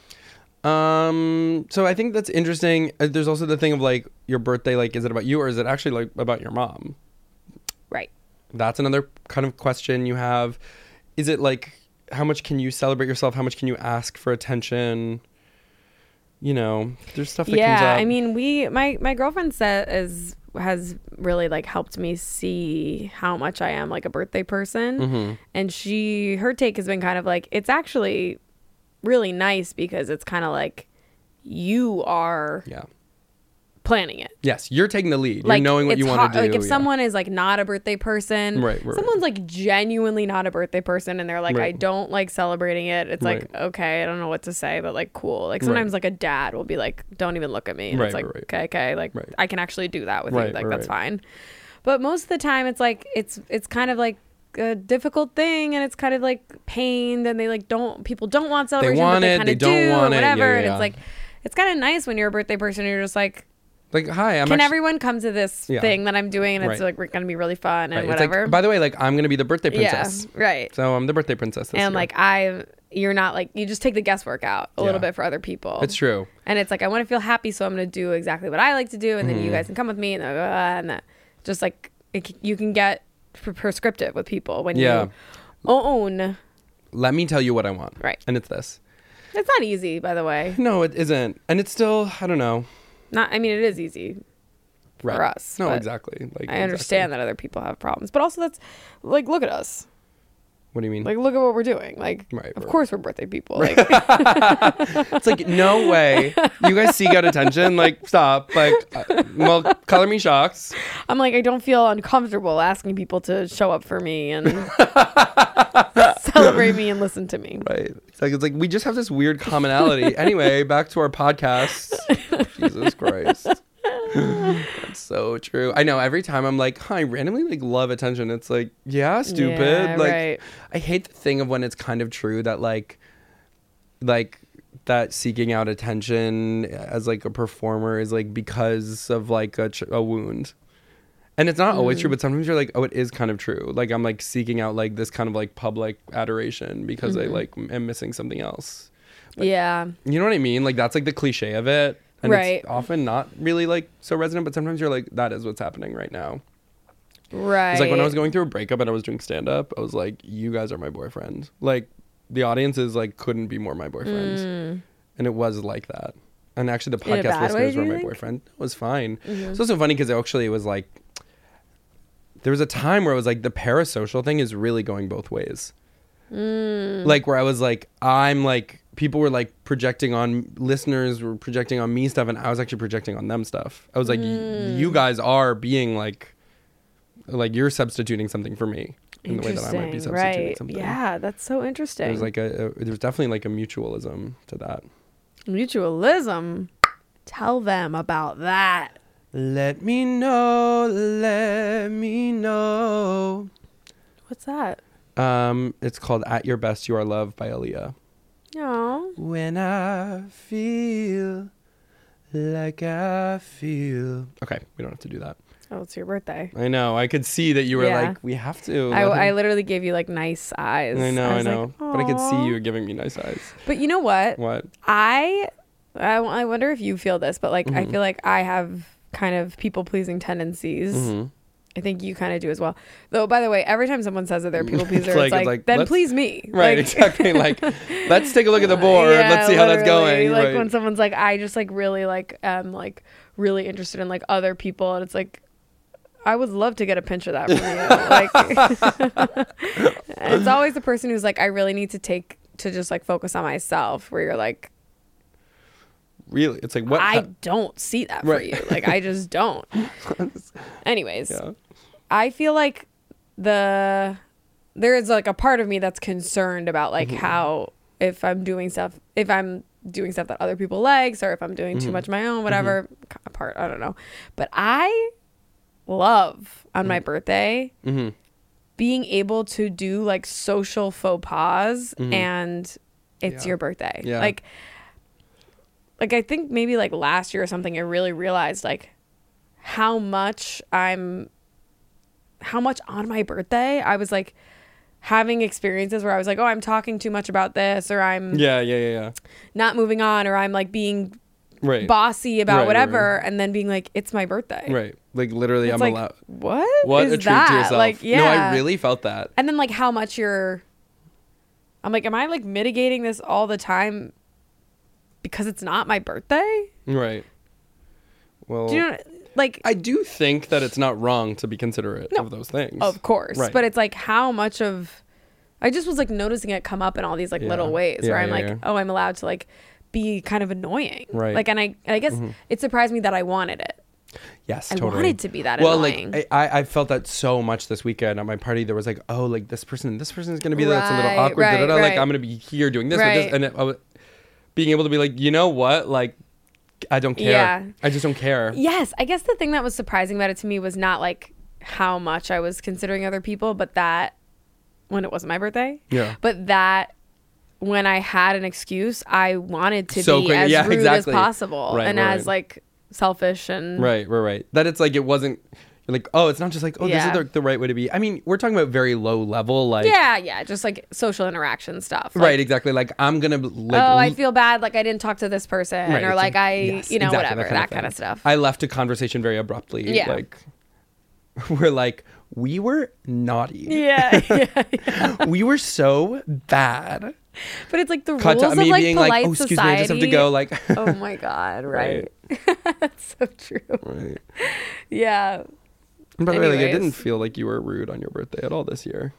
Um, so I think that's interesting. Uh, There's also the thing of like your birthday. Like, is it about you or is it actually like about your mom? Right. That's another kind of question you have. Is it like how much can you celebrate yourself? How much can you ask for attention? You know, there's stuff that comes Yeah, up. I mean, we my my girlfriend said is has really like helped me see how much I am like a birthday person, Mm-hmm. and she her take has been kind of like it's actually really nice because it's kind of like you are yeah. planning it. Yes, you're taking the lead. You're Like knowing what it's you want hard- to do. Like if yeah. someone is like not a birthday person, Right, right, someone's like genuinely not a birthday person, and they're like, Right. I don't like celebrating it. It's like Right. okay, I don't know what to say, but like cool. Like sometimes like a dad will be like, don't even look at me. And Right, it's like right, right. okay, okay, like Right. I can actually do that with Right, you. Like right, that's right. fine. But most of the time, it's like it's it's kind of like a difficult thing, and it's kind of like pained, and they like don't people don't want celebration, want but they it, kind they of don't do, want or it. Yeah, whatever. yeah, and yeah. it's like it's kind of nice when you're a birthday person, and you're just like. like, hi, I'm Can actu- everyone come to this Yeah. thing that I'm doing, and it's Right. like we're gonna be really fun and Right, it's whatever. like, by the way, like I'm gonna be the birthday yeah, princess. right. So I'm the birthday princess this And year. like I, you're not like you just take the guesswork out a little Yeah. bit for other people. It's true. And it's like I want to feel happy, so I'm gonna do exactly what I like to do, and then Mm-hmm. you guys can come with me, and, uh, and that. Just like it, c- you can get pr- prescriptive with people when Yeah. you own. Let me tell you what I want. Right. And it's this. It's not easy, by the way. No, it isn't. And it's still, I don't know. Not. I mean, it is easy. Right. For us, No, but exactly. Like I understand that other people have problems, but also that's like look at us. What do you mean? Like, look at what we're doing. Like, Right, of right. course we're birthday people. Like, It's like, no way. You guys seek out attention. Like, stop. Like, uh, well, color me shocked. I'm like, I don't feel uncomfortable asking people to show up for me and celebrate me and listen to me. Right. It's like, it's like we just have this weird commonality. Anyway, back to our podcast. Jesus Christ. That's so true. I know every time I'm like, huh, I randomly like love attention. It's like, yeah, stupid. Yeah, like right. I hate the thing of when it's kind of true that like like that seeking out attention as like a performer is like because of like a, ch- a wound. And it's not always true, but sometimes you're like, oh, it is kind of true. Like I'm like seeking out like this kind of like public adoration because I like am missing something else. But, yeah. you know what I mean? Like that's like the cliche of it. And Right. it's often not really like so resonant, but sometimes you're like, that is what's happening right now. Right. It's like when I was going through a breakup and I was doing stand up, I was like, you guys are my boyfriend. Like the audiences like couldn't be more my boyfriend. Mm. And it was like that. And actually the In a podcast bad way, listeners do were you my think? boyfriend. It was fine. Mhm. It's also funny because actually it was like, there was a time where it was like the parasocial thing is really going both ways. Mm. Like where I was like, I'm like, people were like projecting on, listeners were projecting on me stuff and I was actually projecting on them stuff. I was like, y- Mm. you guys are being like, like you're substituting something for me in the way that I might be Interesting, substituting right. something. Yeah, that's so interesting. There's like a, a there's definitely like a mutualism to that. Mutualism. Tell them about that. Let me know, let me know. What's that? Um, it's called At Your Best You Are Loved by Aaliyah. Oh. When I feel like I feel. Okay, we don't have to do that. Oh, it's your birthday. I know. I could see that you were Yeah. like, we have to. I, let I him- literally gave you like nice eyes. I know, I, was know. like, but I could see "Aw." you giving me nice eyes. But you know what? What? I, I, I wonder if you feel this, but like I Mhm. feel like I have kind of people pleasing tendencies. Mhm. I think you kind of do as well. Though, by the way, every time someone says that they're a people pleaser, it's like- like, it's like, then let's- please me. Right, Like- exactly. Like, let's take a look at the board. Yeah, let's see how that's literally. going. Like right. when someone's like, I just like really like am like really interested in like other people, and it's like, I would love to get a pinch of that from you. Like, it's always the person who's like, I really need to take to just like focus on myself. Where you're like, Really? It's like, what? I ha- don't see that Right. for you. Like, I just don't. Anyways, Yeah. I feel like the there is like a part of me that's concerned about like Mhm. how if I'm doing stuff if I'm doing stuff that other people likes or if I'm doing too Mhm. much my own whatever part I don't know. But I love on my birthday Mhm. being able to do like social faux pas Mhm. and it's Yeah. your birthday. Yeah. Like like I think maybe like last year or something I really realized like how much I'm how much on my birthday I was like having experiences where I was like, oh, I'm talking too much about this, or I'm Yeah, yeah, yeah, yeah. not moving on, or I'm like being Right. bossy about Right, right, whatever, right. and then being like, it's my birthday. Right. Like literally, It's I'm like, allowed. what? What is a treat that? to yourself. Like, yeah. No, I really felt that. And then like how much you're, I'm like, am I like mitigating this all the time because it's not my birthday? Right. Well, Do you know, like, I do think that it's not wrong to be considerate No, of those things. of course, Right. but it's like how much of, I just was like noticing it come up in all these like Yeah. little ways Yeah, where I'm yeah, like, yeah. oh, I'm allowed to like be kind of annoying. Right. Like, and I, and I guess Mhm. it surprised me that I wanted it. Yes, I totally. wanted to be that well, annoying. like I, I felt that so much this weekend at my party. There was like, oh, like this person, this person is gonna be there. That's a little Right, awkward. right, da-da-da. Like right. I'm gonna be here doing this with Right. this, and it, I was, being able to be like, you know what, like I don't care. Yeah. I just don't care. Yes, I guess the thing that was surprising about it to me was not like how much I was considering other people, but that when it wasn't my birthday. Yeah. But that when I had an excuse, I wanted to So be quick- as yeah, rude exactly. as possible Right, and right, as right. like selfish and Right, right, right. That it's like it wasn't you're like, oh, it's not just like, oh, Yeah. this is the, the right way to be. I mean, we're talking about very low level, like yeah, yeah, just like social interaction stuff. Like, right, exactly. Like I'm gonna like oh, I l- feel bad, like I didn't talk to this person, Right, or it's like I, yes, you know, exactly, whatever, that kind thing. of stuff. I left a conversation very abruptly. Yeah. Like we're like, we were naughty. yeah, yeah, yeah. We were so bad. But it's like the Cut rules to of me like being polite like, oh, excuse society. me, I just have to go. Like, Oh my god, right? That's so true. right. Yeah. And by the way, like, I Anyways. didn't feel like you were rude on your birthday at all this year.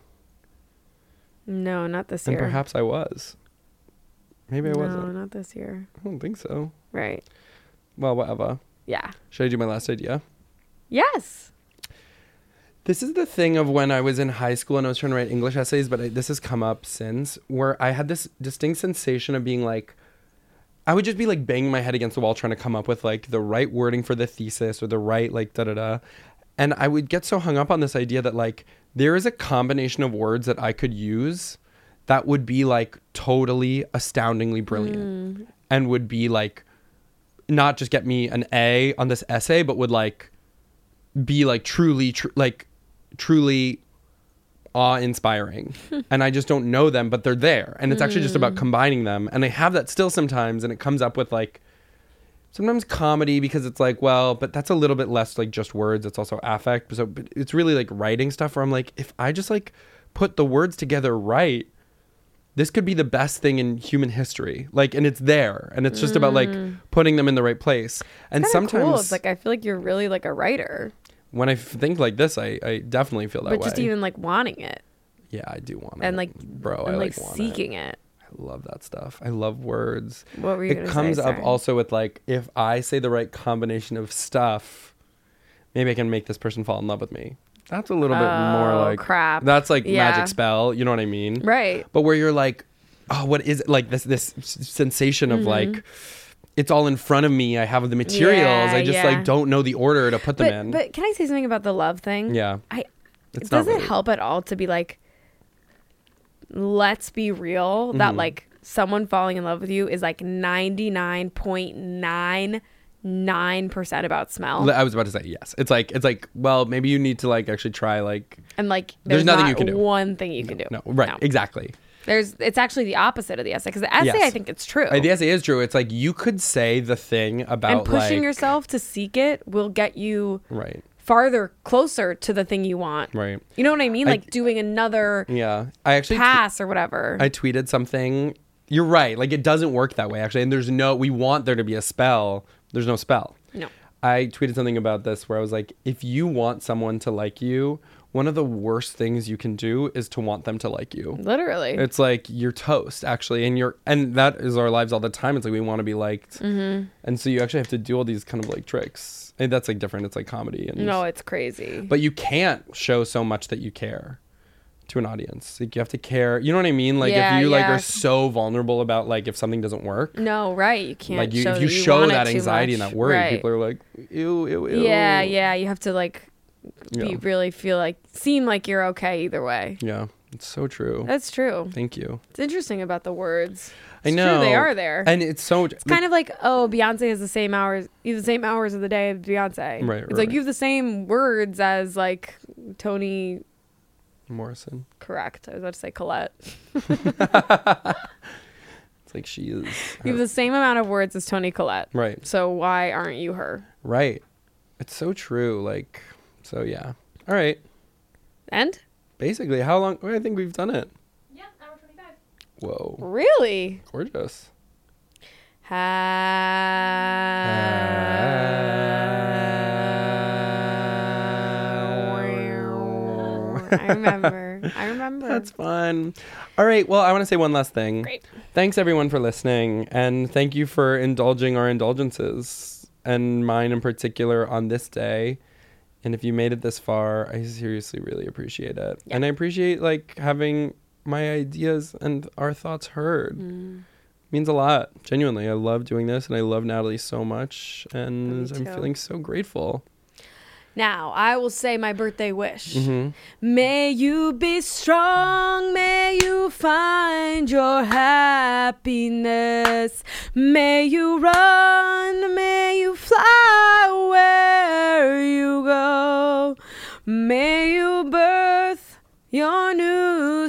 No, not this And year. perhaps I was. Maybe I no, wasn't. not this year. I don't think so. Right. Well, whatever. Yeah. Should I do my last idea? Yes. This is the thing of when I was in high school and I was trying to write English essays, but I, this has come up since, where I had this distinct sensation of being like, I would just be like banging my head against the wall trying to come up with like the right wording for the thesis or the right like da da da. And I would get so hung up on this idea that like there is a combination of words that I could use that would be like totally astoundingly brilliant mm. and would be like not just get me an A on this essay, but would like be like truly tr- like truly awe-inspiring. And I just don't know them, but they're there, and it's mm. actually just about combining them. And I have that still sometimes, and it comes up with like sometimes comedy, because it's like, well, but that's a little bit less like just words, it's also affect. So but it's really like writing stuff where I'm like, if I just like put the words together right, this could be the best thing in human history. Like, and it's there, and it's just mm. about like putting them in the right place. And it's sometimes cool. It's like I feel like you're really like a writer. When I think like this, I, I definitely feel that but way. But just even like wanting it. Yeah, I do want and it. And like, bro, and I like, like want seeking it. it. I love that stuff. I love words. What were you It gonna comes say? up Sorry. also with like, if I say the right combination of stuff, maybe I can make this person fall in love with me. That's a little bit oh, more like crap. That's like yeah. magic spell. You know what I mean? Right. But where you're like, oh, what is it? Like this this sensation of mm-hmm. like, it's all in front of me. I have the materials. Yeah, I just yeah. like don't know the order to put them but, in. But can I say something about the love thing? Yeah. I. It's does not it really. help at all to be like, let's be real, mm-hmm. that like someone falling in love with you is like ninety-nine point nine nine percent about smell? I was about to say yes. It's like it's like well, maybe you need to like actually try like. And like there's, there's nothing not you can do. One thing you can no, do. No, right, no. exactly. There's it's actually the opposite of the essay, because the essay yes. I think it's true. Uh, the essay is true. It's like you could say the thing about and pushing like, yourself to seek it will get you right farther closer to the thing you want. Right. You know what I mean? Like I, doing another yeah. I actually pass or whatever. I tweeted something. You're right. Like it doesn't work that way actually. And there's no. We want there to be a spell. There's no spell. No. I tweeted something about this where I was like, if you want someone to like you, one of the worst things you can do is to want them to like you. Literally. It's like you're toast, actually. And you're and that is our lives all the time. It's like we want to be liked. Mm-hmm. And so you actually have to do all these kind of like tricks. And that's like different. It's like comedy. And no, it's crazy. But you can't show so much that you care to an audience. Like you have to care. You know what I mean? Like yeah, if you yeah. like are so vulnerable about like if something doesn't work. No, right. You can't like you, show if you that you show want that it too anxiety much. and that worry, right. people are like, ew, ew, ew. Yeah, yeah. You have to like be Yeah. really feel like seem like you're okay either way. Yeah, it's so true. That's true. Thank you. It's interesting about the words. I It's know true, they are there. and it's so. It's kind of like, oh, Beyonce has the same hours, you have the same hours of the day as Beyonce. Right, It's right, like right. you have the same words as like Toni. Morrison. Correct. I was about to say Colette. It's like she is. You have the same amount of words as Toni Collette. Right. So why aren't you her? Right. It's so true. Like, so yeah. All right. And? Basically, how long? I think we've done it. Yeah, hour twenty-five. Whoa. Really? Gorgeous. I remember. I remember. That's fun. All right. Well, I want to say one last thing. Great. Thanks everyone for listening, and thank you for indulging our indulgences, and mine in particular on this day. And if you made it this far, I seriously really appreciate it. Yeah. And I appreciate like having my ideas and our thoughts heard. Mm. Means a lot. Genuinely. I love doing this, and I love Natalie so much, and Me I'm too. feeling so grateful. Now, I will say my birthday wish. Mm-hmm. May you be strong. May you find your happiness. May you run. May you fly where you go. May you birth your new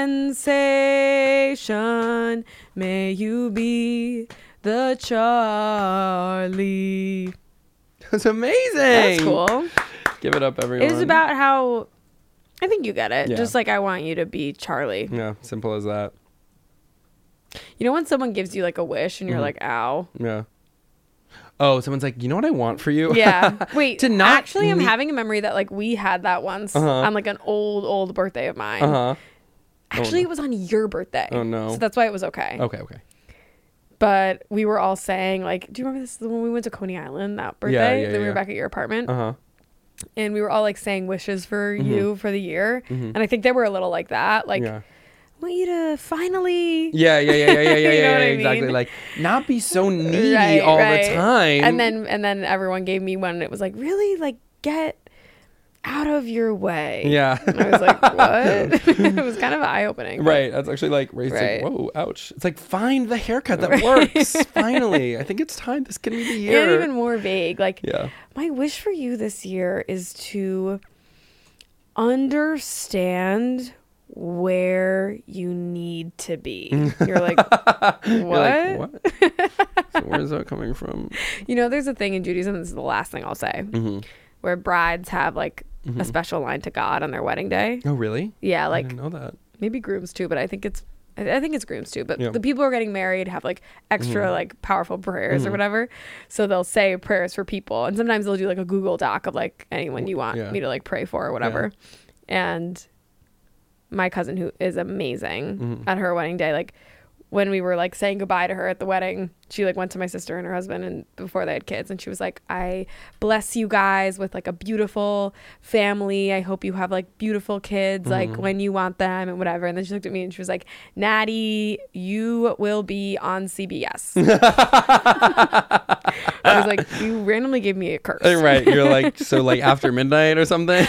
sensation. May you be the Charlie. It's amazing. That's cool. Give it up, everyone. It was about how, I think you get it. Yeah. Just like I want you to be Charlie. Yeah, simple as that. You know when someone gives you like a wish and you're Mhm. like, ow. Yeah. Oh, someone's like, you know what I want for you? Yeah. Wait, To not actually, I'm ne- having a memory that like we had that once Uh-huh. on like an old, old birthday of mine. Uh-huh. Actually, Oh, it was on your birthday. Oh, no. So that's why it was okay. Okay, okay. But we were all saying like, do you remember this when we went to Coney Island that birthday? yeah, Then we yeah. were back at your apartment. Uh-huh. And we were all like saying wishes for Mhm. you for the year. Mhm. And I think they were a little like that. Like, yeah. want you to finally Yeah, yeah, yeah, yeah, yeah, yeah, You know yeah, what I exactly. mean? Like, not be so needy Right, all right. the time. And then and then everyone gave me one. And it was like, really, like get out of your way. yeah, And I was like, what? It was kind of eye opening. right. That's actually like, right. Right. Like, whoa, ouch. It's like, find the haircut that works. Finally, I think it's time. This can be the year. And even more vague. Like, Yeah. my wish for you this year is to understand where you need to be. You're like, what? You're like, what? So where's that coming from? You know, there's a thing in Judaism, this is the last thing I'll say, Mm-hmm. where brides have like a special line to God on their wedding day. Oh, really? Yeah, I like didn't know that. maybe grooms too, but I think it's I I think it's grooms too. But Yeah. the people who are getting married have like extra Mm-hmm. like powerful prayers or whatever. So they'll say prayers for people, and sometimes they'll do like a Google Doc of like anyone you want Yeah. me to like pray for or whatever. And my cousin, who is amazing, Mm-hmm. at her wedding day, like when we were like saying goodbye to her at the wedding, she like went to my sister and her husband and before they had kids, and she was like, I bless you guys with like a beautiful family. I hope you have like beautiful kids, like Mm-hmm. when you want them and whatever. And then she looked at me and she was like, Natty, you will be on C B S. I was like, you randomly gave me a curse. Right. You're like, so like after midnight or something?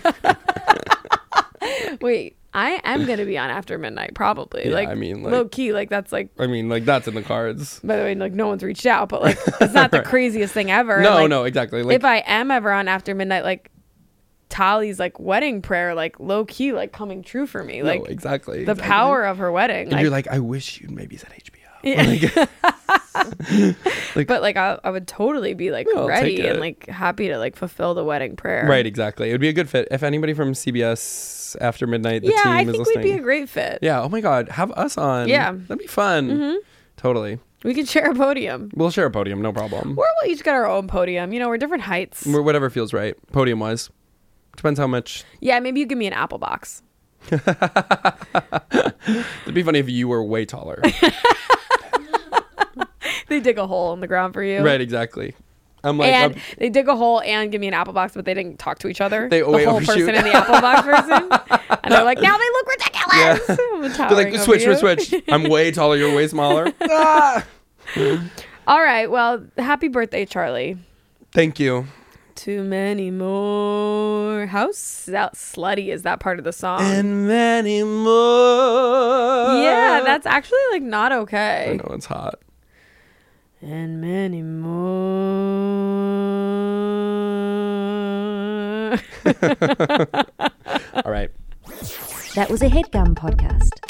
Wait, I am going to be on After Midnight, probably. Yeah, like, I mean, like- low key, like that's like, I mean, like that's in the cards. by the way, like no one's reached out, but like it's not the craziest thing ever. And, No, like, no, exactly. Like, if I am ever on After Midnight, like Tali's like wedding prayer, like low key, like coming true for me. no, Like exactly. the exactly. power of her wedding. And you're like, I wish you'd maybe said H B O. Yeah. Like- but like I, I would totally be like No, I'll ready take and it. like happy to like fulfill the wedding prayer. Right, exactly. It would be a good fit. If anybody from C B S After Midnight, the Yeah, team I is think listening. we'd be a great fit. Yeah. Oh my God. Have us on. Yeah. Mm-hmm. That'd be fun. Totally. We could share a podium. We'll share a podium. No problem. Or we'll each get our own podium. You know, we're different heights. We're whatever feels right. Podium wise. Depends how much. Yeah, maybe you give me an apple box. It'd be funny if you were way taller. They dig a hole in the ground for you. Right, exactly. I'm like, and I'm- they dig a hole and give me an apple box, but they didn't talk to each other. They the way whole overshoot. person and the apple box person. And they're like, now they look ridiculous. Yeah. I'm they're towering like, over switch, you. switch, switch. I'm way taller. You're way smaller. Ah! All right. Well, happy birthday, Charlie. Thank you. Too many more. How s- that slutty is that part of the song? And many more. yeah, that's actually like not I okay. know it's hot. And many more. All right. That was a headgum podcast.